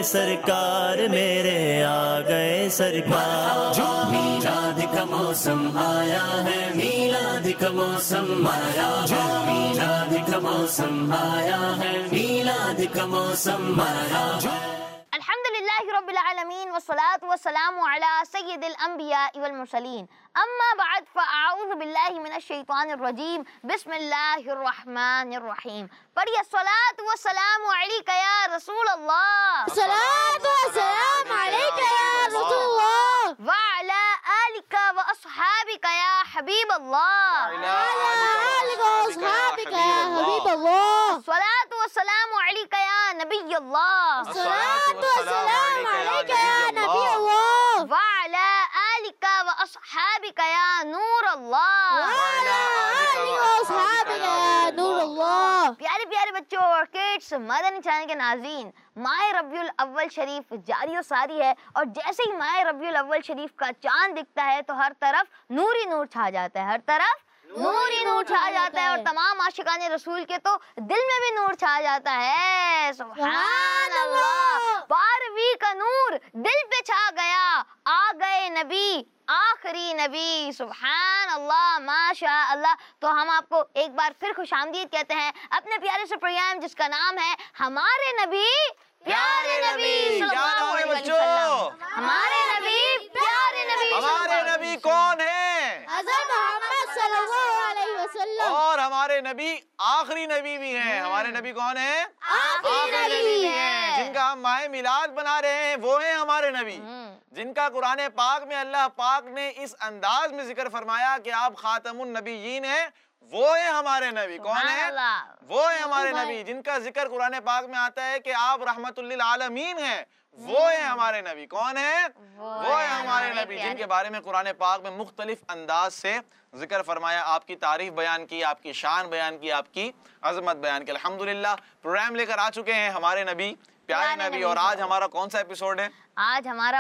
सरकार, मेरे आ गए सरकार। मीलाद का मौसम आया है, मीलाद का मौसम आया है, मीलाद का मौसम आया है, मीलाद का मौसम आया है। अल्हम्दुलिल्लाहि रब्बिल आलमीन वस्सलातु वस्सलामु अला सय्यिदिल अंबिया वल मुरसलीन, अम्मा बाद फ़अऊज़ु बिल्लाहि मिनश शैतानिर रजीम, बिस्मिल्लाहिर रहमानिर रहीम। पढ़िए सलात व सलाम अलैका या रसूल अल्लाह, सलात व सलाम अलैका या रसूल अल्लाह, व अला आलिका व अस्हाबिका या हबीब अल्लाह, व अला आलिका व अस्हाबिका या हबीब अल्लाह। सलात व सलाम अलैका या नबी अल्लाह, सलात व सलाम अलैका या नबी अल्लाह, व अला आलिका व अस्हाबिका या नूर अल्लाह, व अला आलिका व अस्हाबिका या नूर अल्लाह। प्यारे प्यारे बच्चों और किड्स, मदनी चैनल के नाज़रीन, माह रबीउल अव्वल शरीफ जारी और सारी है, और जैसे ही माह रबीउल अव्वल शरीफ का चांद दिखता है तो हर तरफ नूर ही नूर छा जाता है, हर तरफ नूर ही नूर छा जाता है, और तमाम आशिकाने रसूल के तो दिल में भी नूर छा जाता है। सुभान अल्लाह, 12वीं का नूर दिल पे छा गया, आ गए नबी आखिरी नबी। सुभान अल्लाह, माशा अल्लाह। तो हम आपको एक बार फिर खुशामदीद कहते हैं अपने प्यारे से प्रोग्राम जिसका नाम है हमारे नबी प्यारे नबी सल्लल्लाहु अलैहि वसल्लम। हमारे नबी प्यारे नबी, हमारे नबी कौन है? हज़रत मोहम्मद सल्लल्लाहु अलैहि वसल्लम। और हमारे नबी आखिरी नबी भी हैं। हमारे नबी कौन है? आखिरी नबी है। जिनका हम माह मिलाद बना रहे हैं वो है हमारे नबी, जिनका कुरान पाक में अल्लाह पाक ने इस अंदाज में जिक्र फरमाया कि आप खातमुन नबीयीन हैं, वो है हमारे नबी। कौन है? वो है हमारे नबी, जिनका जिक्र कुरान पाक में आता है कि आप रहमतुल लिल आलमीन हैं, वो है हमारे नबी। कौन है? वो है हमारे नबी, जिनके बारे में कुरान पाक में मुख्तलिफ अंदाज से जिक्र फरमाया, आपकी तारीफ बयान की, आपकी शान बयान की, आपकी अजमत बयान की। अल्हम्दुलिल्लाह प्रोग्राम लेकर आ चुके हैं हमारे नबी प्यारे नबी। और आज हमारा कौन सा एपिसोड है? आज हमारा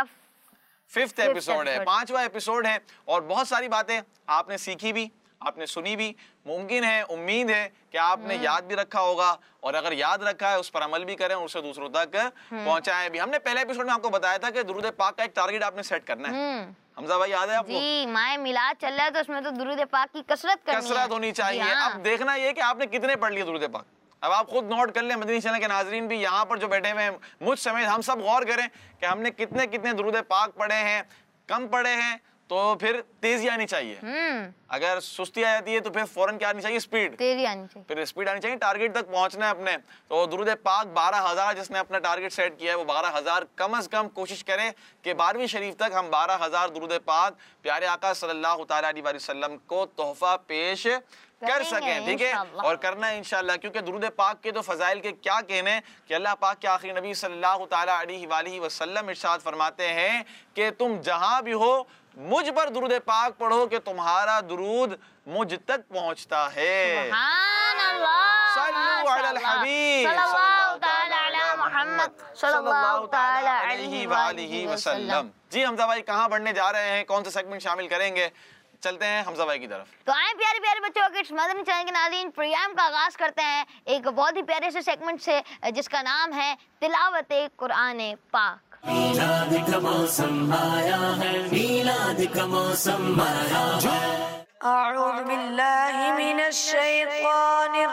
5th एपिसोड है, 5वां एपिसोड है। और बहुत सारी बातें आपने सीखी भी, आपने सुनी भी, मुमकिन है, उम्मीद है कि आपने याद भी रखा होगा, और अगर याद रखा है उस पर अमल भी करें और उसे दूसरों तक पहुंचाएं भी। हमने पहले एपिसोड में आपको बताया था कि दुरूद पाक का एक टारगेट आपने सेट करना है। हमजा भाई याद है आपको? जी, माह मिलाद चल रहा है तो उसमें तो दुरूद पाक की कसरत होनी चाहिए। अब देखना ये कि आपने कितने पढ़ लिए दुरूद पाक। अब आप खुद नोट कर लें, मदनी चैनल के नाजरीन भी यहाँ पर जो बैठे हुए हैं मुझ समेत हम सब गौर करें कि हमने कितने कितने दुरूद पाक पढ़े हैं, कम पढ़े हैं तो फिर तेजी आनी चाहिए। अगर सुस्ती आ जाती है तो फिर फौरन क्या आनी चाहिए? स्पीड, तेजी आनी चाहिए, फिर स्पीड आनी चाहिए। टारगेट तक पहुंचना है अपने। तो दुरूद पाक 12,000 जिसने अपना टारगेट सेट किया है वो 12,000 कम से कम कोशिश करें कि 12वीं शरीफ तक हम 12,000 दुरूद पाक प्यारे आका सल्लल्लाहु तआला अलैहि वसल्लम को तोहफा पेश कर सकें। ठीक है, और करना है इंशाल्लाह, क्योंकि दुरूद पाक के तो फजाइल के क्या कहने कि अल्लाह पाक के आखिरी नबी सल्लल्लाहु तआला अलैहि वसल्लम इरशाद फरमाते हैं कि तुम जहां भी हो मुझ पर दुरूद पाक पढ़ो कि तुम्हारा दुरूद मुझ तक पहुंचता है। सुभान अल्लाह, सल्लु अलल हबीब सल्लल्लाहु तआला अला मुहम्मद सल्लल्लाहु तआला अलैहि वसल्लम। जी हमजा भाई कहाँ बढ़ने जा रहे हैं, कौन सा सेगमेंट शामिल करेंगे? चलते हैं हमजा भाई की तरफ। तो आए प्यारे प्यारे बच्चों के मदनी चैनल के नाज़रीन, प्रोग्राम का आगाज करते हैं एक बहुत ही प्यारे से सेगमेंट से जिसका नाम है तिलावत कुरान पाक। मीलाद का मौसम आया है, मीलाद का मौसम आया है। अऊज़ु बिल्लाहि मिनश शैतानिर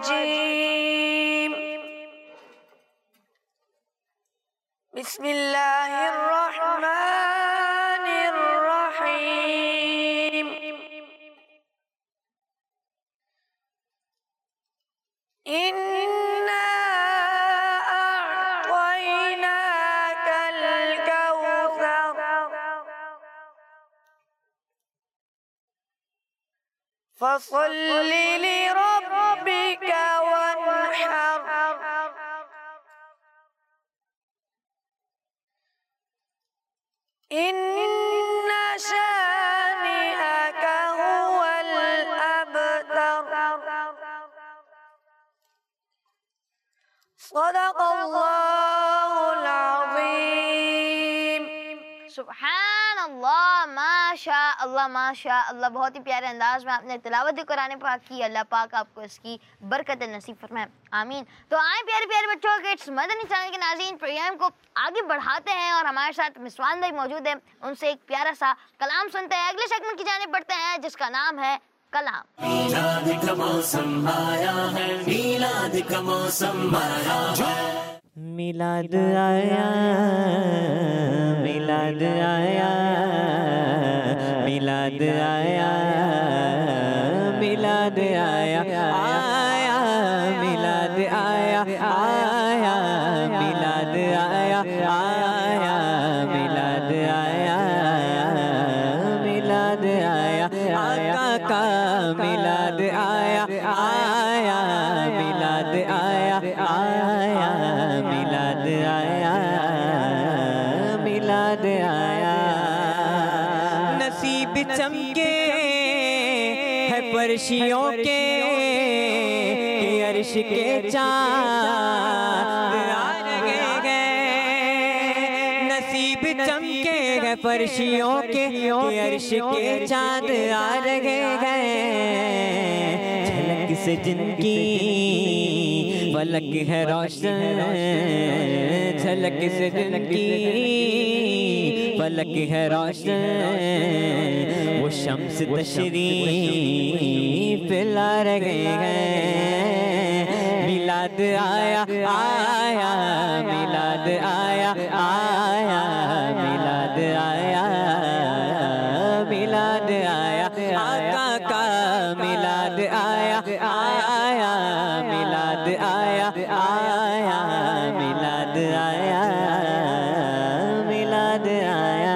रजीम, बिस्मिल्लाहिर रहमानिर रहीम। इन्ना अअतैनाकल कौसर फसल्लि लिरब्बिका वन्हर इन्ना शानिअका हुवल अबतर। सदक़ल्लाहुल अज़ीम। सुभान अल्लाह, माशा अल्लाह, बहुत ही प्यारे अंदाज में आपने तिलावत कुरान पाक की। अल्लाह पाक आपको इसकी बरकत नसीब फरमाए, आमीन। तो आए प्यारे प्यारे बच्चों के इट्स मदनी चैनल के नाज़रीन, प्रोग्राम को आगे बढ़ाते हैं और हमारे साथ मिसवान भाई मौजूद है, उनसे एक प्यारा सा कलाम सुनते हैं। अगले सेगमेंट की जाने बढ़ते हैं जिसका नाम है कलाम। मीलाद का मौसम आया है, मीलाद का मौसम आया है। मिलाद आया, मिलाद आया, मिलाद आया, मिलाद आया, आया मिलाद आया, आया मिलाद आया, आया मिलाद आया, मिलाद आया, आका का मिलाद आया, आया मिलाद आया, आया मिलाद आया, मिलाद आया। नसीब चमके है फर्शियों के अर्श के चाँद आ रहे हैं। नसीब चमके है फर्शियों के अर्श के चाँद आ रहे हैं। झलक से जिनकी फलक है रोशन, झलक से जिनकी फलक है रोशन, वो शम्स तशरीफ ला रहे हैं। मिलाद आया, आया मिलाद आया, आया मिलाद आया, मिलाद आया, आका का मिलाद आया, आया मिलाद आया, आया मिलाद आया, मिलाद आया।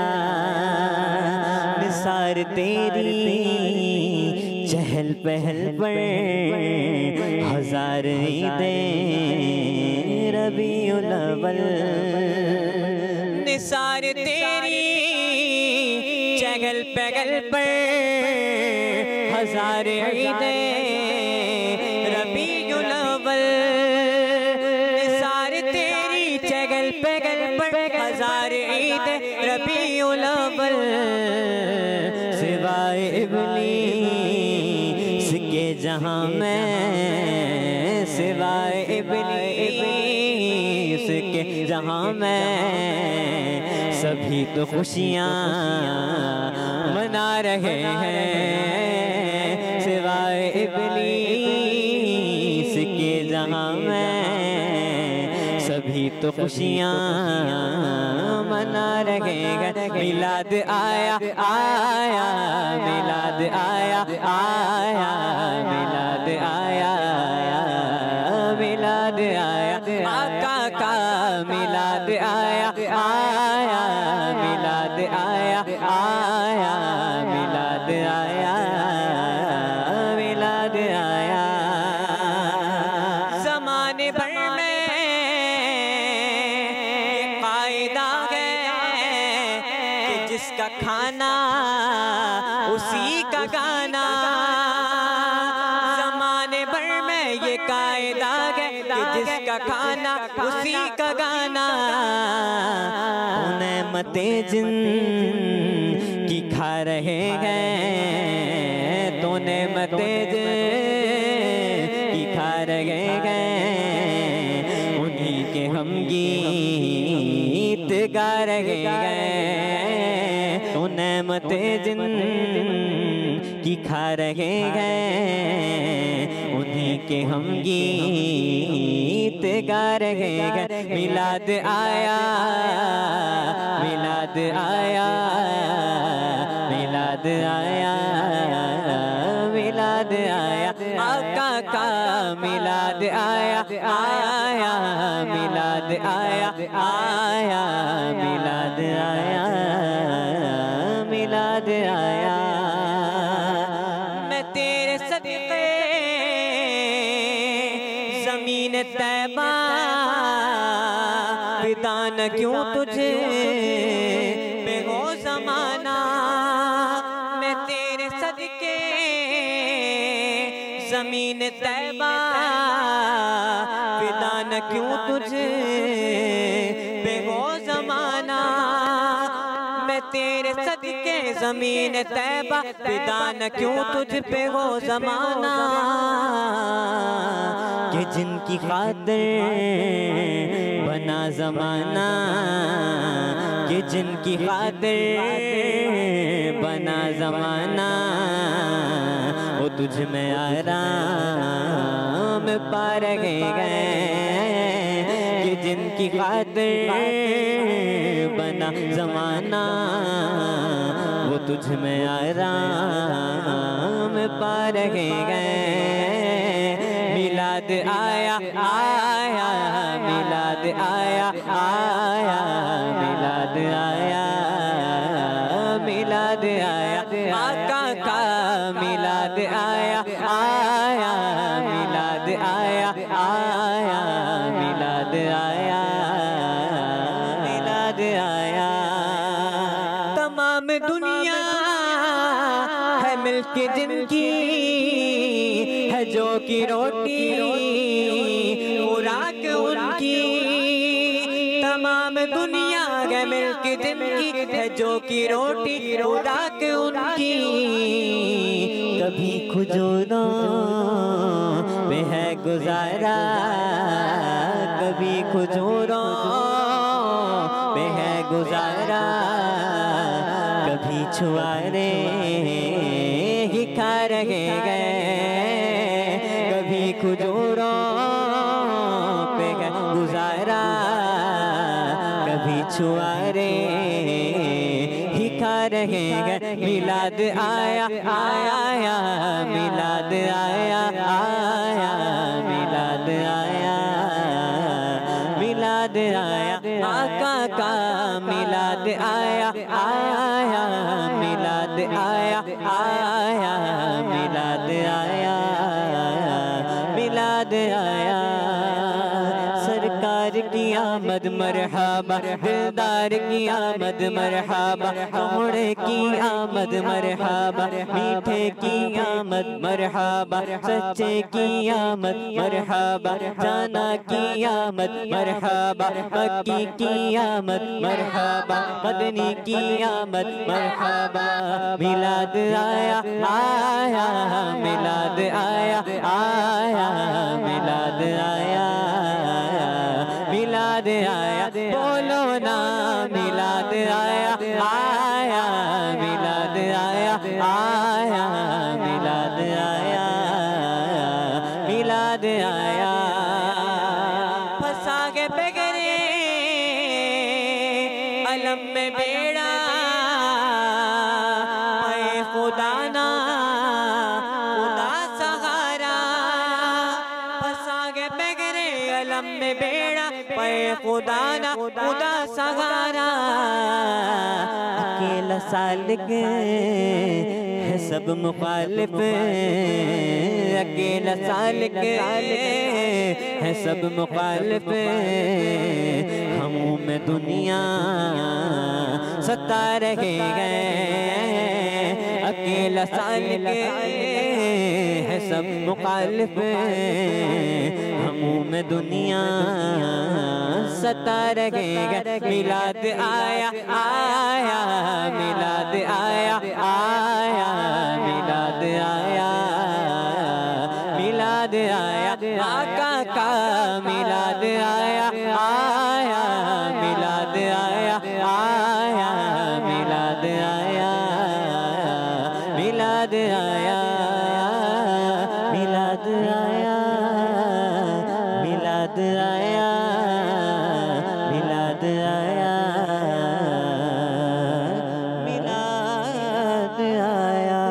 निसार तेरी चहल पहल पर हजार ईदें रबीउल अव्वल। निसार तेरी चहल पहल पर हजार ईदें रबीउल अव्वल। निसार तेरी चहल पहल पर हजार ईदें रबीउल अव्वल। सिवाय इब्लीस के जहाँ में, सिवाय इब्लीस के जहाँ में सभी तो खुशियाँ मना रहे हैं। सिवाय इब्लीस के जहाँ में सभी तो खुशियाँ मना रहे हैं। मिलाद आया, आया मिलाद आया, आया मिलाद आया, मिलाद आया, आका का मिलाद आया, आया मिलाद आया, आया मिलाद आया, मिलाद आया। ज़माने भर में ये कायदा है कि जिसका खाना उसी का गाना। ज़माने भर में ये कायदा है कि जिसका खाना उसी का गाना। नेमते जिन की खा रहे हैं, तो नेमते जिन की खा रहे हैं, उन्हीं के हम गीत गा रहे हैं। तो नेमते जिन की खा रहे हैं, उन्हीं के हम गीत गा रहे हैं। मिलाद आया, मिलाद आया, मिलाद आया, मिलाद आया, आका का मिलाद आया, आया मिलाद आया, आया मिलाद आया, मिलाद आया। मैं तेरे सदक़े ज़मीन तैबा फिदा न क्यों तुझे पे हो ज़माना। मैं तेरे सदक़े ज़मीन तैबा फिदा न क्यों तुझे पे हो ज़माना। मैं तेरे सदके ज़मीन तैबा फिदा न क्यों तुझ पे हो ज़माना कि जिनकी खातिर बना ज़माना कि जिनकी खातिर बना ज़माना वो तुझ में आराम पा रहे गए कि जिनकी खातिर बना ज़माना वो तुझ में आराम पा रहे गए। मिलाद आया आया मिलाद आया आया मिलाद आया मिलाद आया आका का मिलाद आया आया मिलाद आया आया मिलाद आया मिलाद आया। तमाम दुनिया है मिलके जिनकी है जो की रोटी खुराक उनकी तमाम दुनिया है मिलके जिनकी है जो की रोटी खुराक उनकी कभी खुजूरों पे है गुजारा कभी खुजूरों पे है गुजारा कभी छुआरे ही खा रहे गए कभी खुजूरों पे है गुजारा कभी छुआरे ही खा रहे गए। मिलाद आया आया मिलाद आया आया मिलाद आया मिलाद आया आका का मिलाद आया आया मिलाद आया आया मिलाद आया मिलाद आया। सरकार की आमद मरहबा दिलदार की आमद मरहबा तोड़े की आमद मरहबा मीठे की आमद मरहबा सच्चे की आमद मरहबा जाना की आमद मरहबा मक्की की आमद मरहबा मदनी की आमद मरहबा। मिलाद आया आया मिलाद आया आया मिलाद आया मिलाद आया बोलो ना मिलाद आया आया मिलाद आया आया मिलाद आया मिलाद आया। फंसा के बेगरे अलम में बेड़ा पाए खुदा ना खुदा सहारा फंसा के बेगरे अलम में बेड़ा पे खुदा ना खुदा सहारा अकेला सालिक है सब मुखालिफ अकेला सालिक है सब मुखालिफ हमों में दुनिया सता रहे गए अकेला सालिक है सब मुखालिफ हमों में दुनिया सता रहे गए। मिलाद आया आया मिलाद आया आया मिलाद आया मिलाद आया आका का मिलाद आया आया मिलाद आया आया मिलाद आया मिलाद आया मिलाद आया मिलाद आया मिलाद आया मिलाद आया।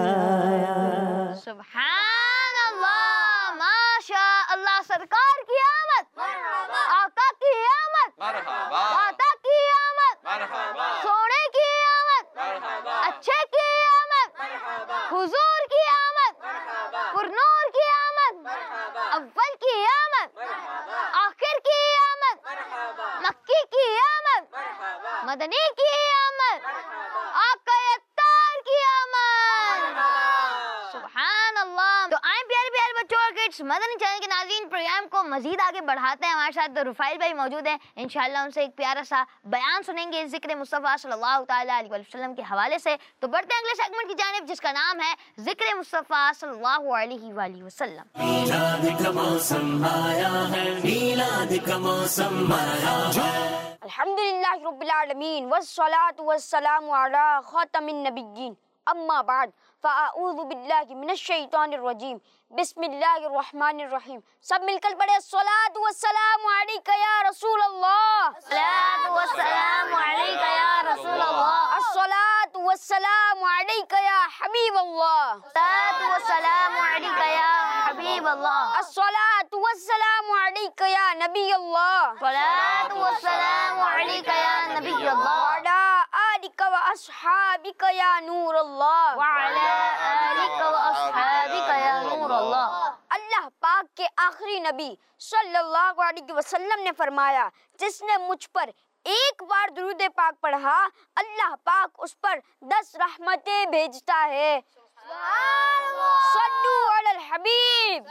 सुभान अल्लाह माशा अल्लाह। सरकार की आमद आका की आमद दाता की आमद सोने की आमद अच्छे की आमद हुजूर की आमद पुरनूर की आमद अव्वल की आमद आखिर की आमद मक्की की आमद मदनी की आमद आका अत्तार की आमद। सुभान अल्लाह। तो आए प्यारे प्यारे बच्चों और किड्स मदनी चैनल के नाज़रीन, प्रोग्राम को मजीद आगे बढ़ाते हैं। हमारे साथ रुफाइल भाई मौजूद हैं। इंशाअल्लाह उनसे एक प्यारा सा बयान सुनेंगे ज़िक्र मुस्तफ़ा सल्लल्लाहु ताला अलैहि वसल्लम के हवाले से। तो बढ़ते हैं अगले सेगमेंट की जानिब, जिसका नाम है ज़िक्र मुस्तफ़ा सल्लल्लाहु अलैहि वसल्लम। मीलाद का मौसम आया है, मीलाद का मौसम आया है। अल्हम्दुलिल्लाह रब्बिल आलमीन वस्सलातु वस्सलामु अला खातमिन नबिय्यीन, अम्मा बाद फ़अऊज़ु बिल्लाहि मिनश शैतानिर रजीम, बिस्मिल्लाहिर रहमानिर रहीम। सब मिलकर पढ़े अस्सलातु वस्सलामु अलैका या रसूल अल्लाह, अस्सलातु वस्सलामु अलैका या रसूल अल्लाह, अस्सलातु वस्सलामु अलैका या हबीब अल्लाह, अस्सलातु वस्सलामु अलैका या हबीब अल्लाह, अस्सलातु वस्सलामु अलैका या नबी अल्लाह, अस्सलातु वस्सलामु अलैका या नबी अल्लाह, वअला आलिका व अस्हाबिका या नूर अल्लाह, वअला आलिका व अस्हाबिका या नूर अल्लाह। अल्लाह पाक के आखिरी नबी सल्लल्लाहु अलैहि वसल्लम ने फरमाया, जिसने मुझ पर एक बार दुरूद पाक पढ़ा, अल्लाह पाक उस पर 10 रहमतें भेजता है। सल्लु अलल हबीब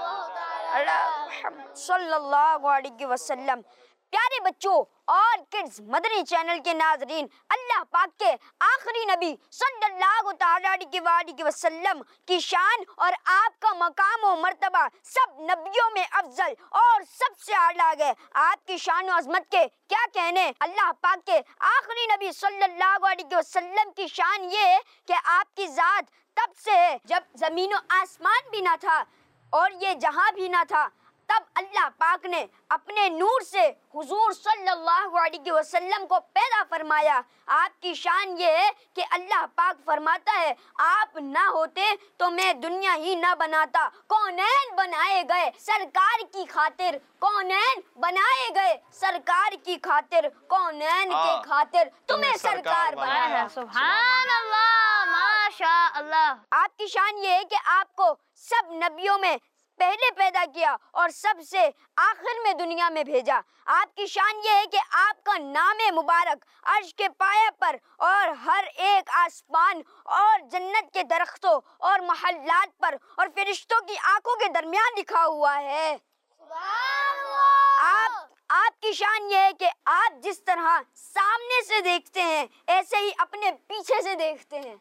सल्लल्लाहु अलैहि वसल्लम। प्यारे बच्चों और किड्स मदनी चैनल के नाजरीन, अल्लाह पाक के आखिरी नबी सल्लल्लाहु अलैहि वसल्लम की शान और आपका मकाम और मर्तबा सब नबियों में अफजल और सबसे आला है। आपकी शान और अजमत के क्या कहने। अल्लाह पाक के आखिरी नबी सल्लल्लाहु अलैहि वसल्लम की शान ये है कि आपकी जात तब से है जब जमीन और आसमान भी ना था और ये जहां भी ना था, तब अल्लाह पाक ने अपने नूर से हुजूर सल्लल्लाहु अलैहि वसल्लम को पैदा फरमाया। आपकी शान ये है कि अल्लाह पाक फरमाता है, आप ना होते तो मैं दुनिया ही ना बनाता। कौनैन बनाए गए सरकार की खातिर, कौनैन बनाए गए सरकार की खातिर, कौनैन के खातिर तुम्हें सरकार बनाया है। सुभान अल्लाह, माशा अल्लाह। आपकी शान ये है कि आपको सब नबियों में पहले पैदा किया और सबसे आखिर में दुनिया में भेजा। आपकी शान ये है कि आपका नाम मुबारक अर्श के पाया पर और हर एक आसमान और जन्नत के दरख्तों और महल्लात पर और फरिश्तों की आंखों के दरमियान लिखा हुआ है। आपकी शान ये है कि आप जिस तरह सामने से देखते हैं ऐसे ही अपने पीछे से देखते हैं।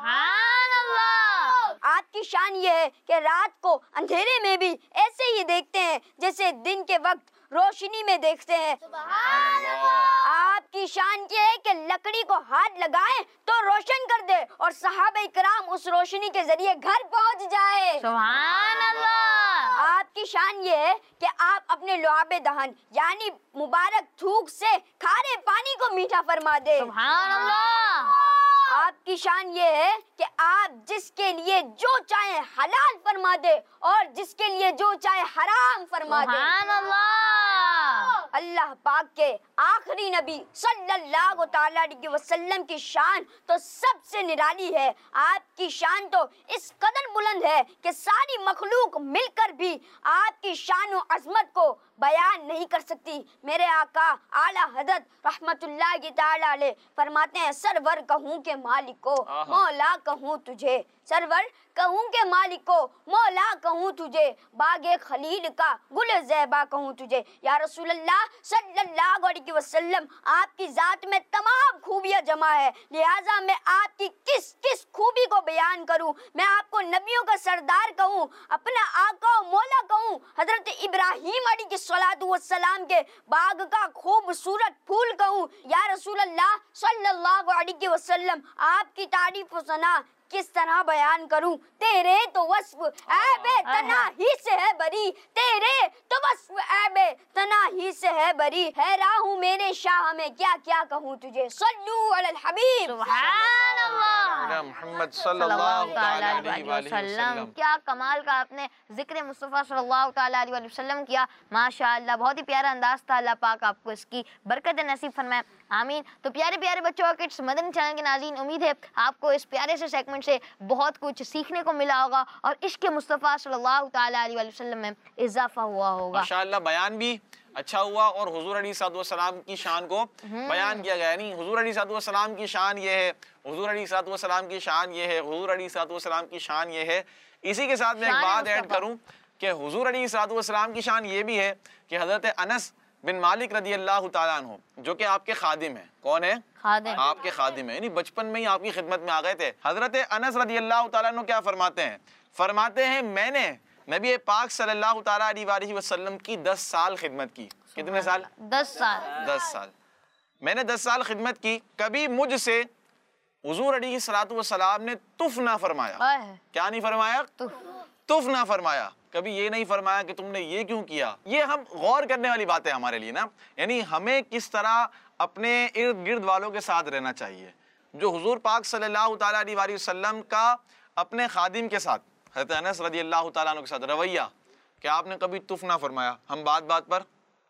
सुभान अल्लाह। आपकी शान ये है कि रात को अंधेरे में भी ऐसे ही देखते हैं जैसे दिन के वक्त रोशनी में देखते हैं। सुभान अल्लाह। आपकी शान ये है कि लकड़ी को हाथ लगाएं तो रोशन कर दे और सहाबा किराम उस रोशनी के जरिए घर पहुंच जाए। सुभान अल्लाह। आपकी शान ये है कि आप अपने लुआबे दहन यानी मुबारक थूक से खारे पानी को मीठा फरमा दे। सुभान अल्लाह। आपकी शान ये है कि आप जिसके लिए जो चाहे हलाल फरमा दे और जिसके लिए जो चाहे हराम फरमा दे। सुभान अल्लाह। अल्लाह पाक के आखिरी नबी सल्लल्लाहु ताला अलैहि वसल्लम की शान तो सबसे निराली है। आपकी शान तो इस कदर बुलंद है कि सारी मखलूक मिलकर भी आपकी शान और अजमत को बयान नहीं कर सकती। मेरे आका आला हज़रत रहमतुल्लाहि ताला अलैह फरमाते हैं, सरवर कहूँ के मालिक को मौला कहूँ तुझे, सरवर कहूँ के मालिक को मौला कहूँ तुझे, बागे खलील का गुल ज़ैबा कहूँ तुझे। या रसूल अल्लाह सल्लल्लाहु अलैहि वसल्लम, आपकी जात में तमाम खूबियाँ जमा है, लिहाजा मैं आपकी किस किस खूबी को बयान करूँ। मैं आपको नबियों का सरदार कहूँ, अपना आका और मौला कहूँ, हजरत इब्राहीम अलैहिस्सलातु वस्सलाम के बाग का खूबसूरत फूल कहूँ। या रसूल अल्लाह सल्लल्लाहु अलैहि वसल्लम, आपकी तारीफ व सना किस तरह बयान करूं। तेरे तो वस्फ ऐबे तना ही से है बरी, तेरे तो वस्फ ऐबे तना ही से है बरी, है राहू मेरे शाह में क्या क्या कहूँ तुझे। सल्लू अलल हबीब। सुभान अल्लाह। मोहम्मद सल्लल्लाहु अलैहि वसल्लम। क्या कमाल का आपने जिक्र मुस्तफ़ा सल्लल्लाहु अलैहि वसल्लम किया। माशाअल्लाह, बहुत ही प्यारा अंदाज था। अल्लाह पाक आपको इसकी बरकत नसीब फरमाए, आमीन। तो प्यारे प्यारे बच्चों और किड्स मदनी चैनल के नाज़रीन, उम्मीद है आपको इस प्यारे से सेगमेंट से बहुत कुछ सीखने को मिला होगा और इश्क़ मुस्तफ़ा सल्लल्लाहु अलैहि वसल्लम में इजाफा हुआ होगा। माशाअल्लाह, बयान भी अच्छा हुआ और हुजूर अलैहिस्सलाम की शान को बयान किया गया। नहीं, हुजूर अलैहिस्सलाम की शान ये है, हुजूर अलैहिस्सलाम की शान ये है, हुजूर अलैहिस्सलाम की शान ये है। इसी के साथ मैं एक बात ऐड करूं, कि हुजूर अलैहिस्सलातु वस्सलाम की शान ये भी है कि हज़रत अनस बिन मालिक रदी अल्लाह तआला अन्हु जो कि आपके खादिम है, कौन है? खादिम, आपके खादिम है, यानी बचपन में ही आपकी खिदमत में आ गए थे। हज़रत अनस रदी अल्लाह तआला अन्हु क्या फरमाते हैं? फरमाते हैं मैंने नबी पाक सल्लल्लाहु तआला अलैहि वसल्लम की 10 साल खिदमत की। कितने साल? 10 साल। 10 साल मैंने 10 साल खिदमत की, कभी मुझसे हुजूर अलैहिस्सलातु वस्सलाम ने तुफ ना फरमाया। क्या नहीं फरमाया? तुफ ना फरमाया। कभी ये नहीं फरमाया कि तुमने ये क्यों किया। ये हम गौर करने वाली बात है हमारे लिए ना, यानी हमें किस तरह अपने इर्द गिर्द वालों के साथ रहना चाहिए। जो हुजूर पाक सल्लल्लाहु तआला अलैहि वसल्लम का अपने खादिम के साथ, हज़रत अनस रज़ी अल्लाह तआला अन्हु के साथ रवैया कि आपने कभी तुफ ना फरमाया। हम बात बात पर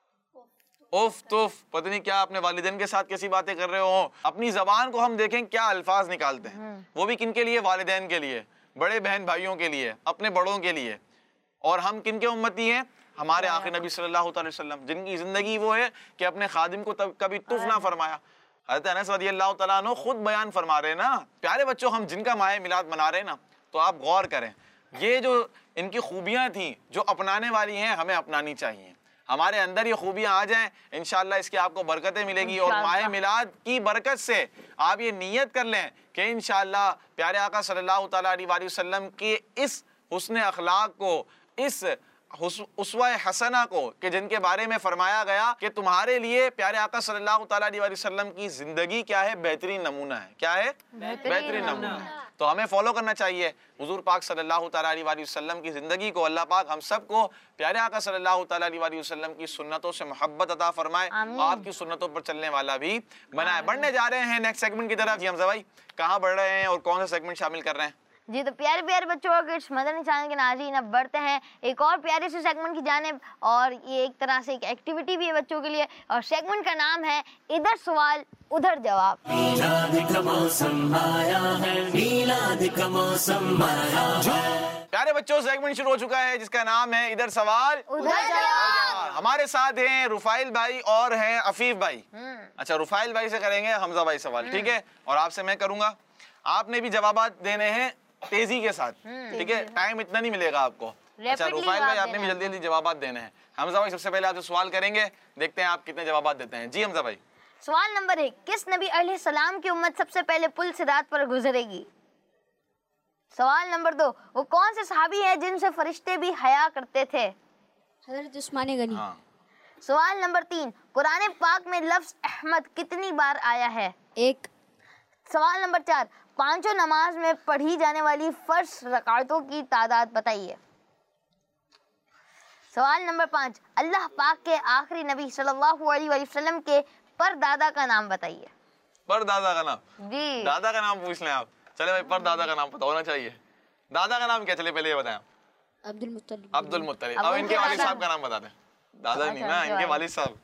उफ तुफ, पता नहीं क्या अपने वालिदैन के साथ कैसी बातें कर रहे हो। अपनी जबान को हम देखें क्या अल्फाज निकालते हैं, वो भी किन के लिए? वालिदैन के लिए, बड़े बहन भाइयों के लिए, अपने बड़ों के लिए। और हम किन के उम्मती हैं? हमारे आखिर नबी सल्लल्लाहु अलैहि वसल्लम, जिनकी जिंदगी वो है कि अपने खादिम को तब कभी तुफ ना फरमाया। हज़रत अनस रज़ियल्लाहु तआला अन्हु खुद बयान फरमा रहे हैं ना। प्यारे बच्चों, हम जिनका माह मिलाद मना रहे हैं ना, तो आप गौर करें, ये जो इनकी खूबियाँ थी जो अपनाने वाली हैं, हमें अपनानी चाहिए। हमारे अंदर ये खूबियाँ आ जाएं, इंशाअल्लाह इसकी आपको बरकतें मिलेगी। और माह मिलाद की बरकत से आप ये नीयत कर लें कि इंशाअल्लाह प्यारे आका सल्लल्लाहु तआला अलैहि वसल्लम के इस हुस्न अखलाक को, इस उसवा हसना को, कि जिनके बारे में फरमाया गया कि तुम्हारे लिए प्यारे आका सल्लल्लाहु तआला अलैहि वसल्लम की जिंदगी क्या है? बेहतरीन नमूना है। क्या है? बेहतरीन नमूना है। तो हमें फॉलो करना चाहिए हुजूर पाक सल्लल्लाहु तआला अलैहि वसल्लम की जिंदगी को। अल्लाह पाक हम सबको प्यारे आका सल्लल्लाहु तआला अलैहि वसल्लम की सुन्नतों से मोहब्बत अता फरमाए, आपकी सुन्नतों पर चलने वाला भी बनाए। बढ़ने जा रहे हैं नेक्स्ट सेगमेंट की तरफ। जी हमजा भाई, कहाँ बढ़ रहे हैं और कौन सा सेगमेंट शामिल कर रहे हैं? जी तो प्यारे प्यारे बच्चों और किड्स मदनी चैनल के नाज़रीन, अब बढ़ते हैं एक और प्यारे से सेगमेंट की जानिब। और ये एक तरह से एक एक्टिविटी भी है बच्चों के लिए, और सेगमेंट का नाम है इधर सवाल उधर जवाब। मीलाद का मौसम आया है, मीलाद का मौसम आया है। प्यारे बच्चों, सेगमेंट शुरू हो चुका है जिसका नाम है इधर सवाल उधर जवाब। हमारे साथ हैं रुफाइल भाई और हैं अफीफ भाई। अच्छा, रुफाइल भाई से करेंगे हमजा भाई सवाल, ठीक है? और आपसे मैं करूंगा। आपने भी जवाब देने हैं तेजी के साथ, ठीक है? टाइम इतना नहीं मिलेगा आपको। अच्छा रुफाइल भाई, आपने भी जल्दी जल्दी जवाब देने हैं। हमजा भाई सबसे पहले आपसे सवाल करेंगे, देखते हैं आप कितने जवाब देते हैं। जी हमजा भाई। सवाल नंबर 1, किस नबी अलैहिस्सलाम की उम्मत सबसे पहले पुल सिरात पर गुजरेगी? सवाल नंबर 2, वो कौन से सहाबी हैं जिनसे फरिश्ते भी हया करते थे? हज़रत उस्मान गनी। सवाल नंबर 3, कुरान पाक में लफ्ज अहमद कितनी बार आया है? 1। सवाल नंबर 4, पांचों नमाज में पढ़ी जाने वाली फर्ज रकातों की तादाद बताइए। सवाल नंबर 5, अल्लाह पाक के आखिरी नबी सल्लल्लाहु अलैहि वसल्लम के परदादा का नाम बताइए। परदादा का नाम? जी, दादा का नाम पूछ लें आप। चले भाई, परदादा का नाम पता होना चाहिए। दादा का नाम क्या? चले पहले ये बताएं। अब्दुल मुत्तलिब। अब्दुल मुत्तलिब। अब इनके वालिद साहब का नाम बता दें। दादा नहीं ना, इनके वालिद साहब।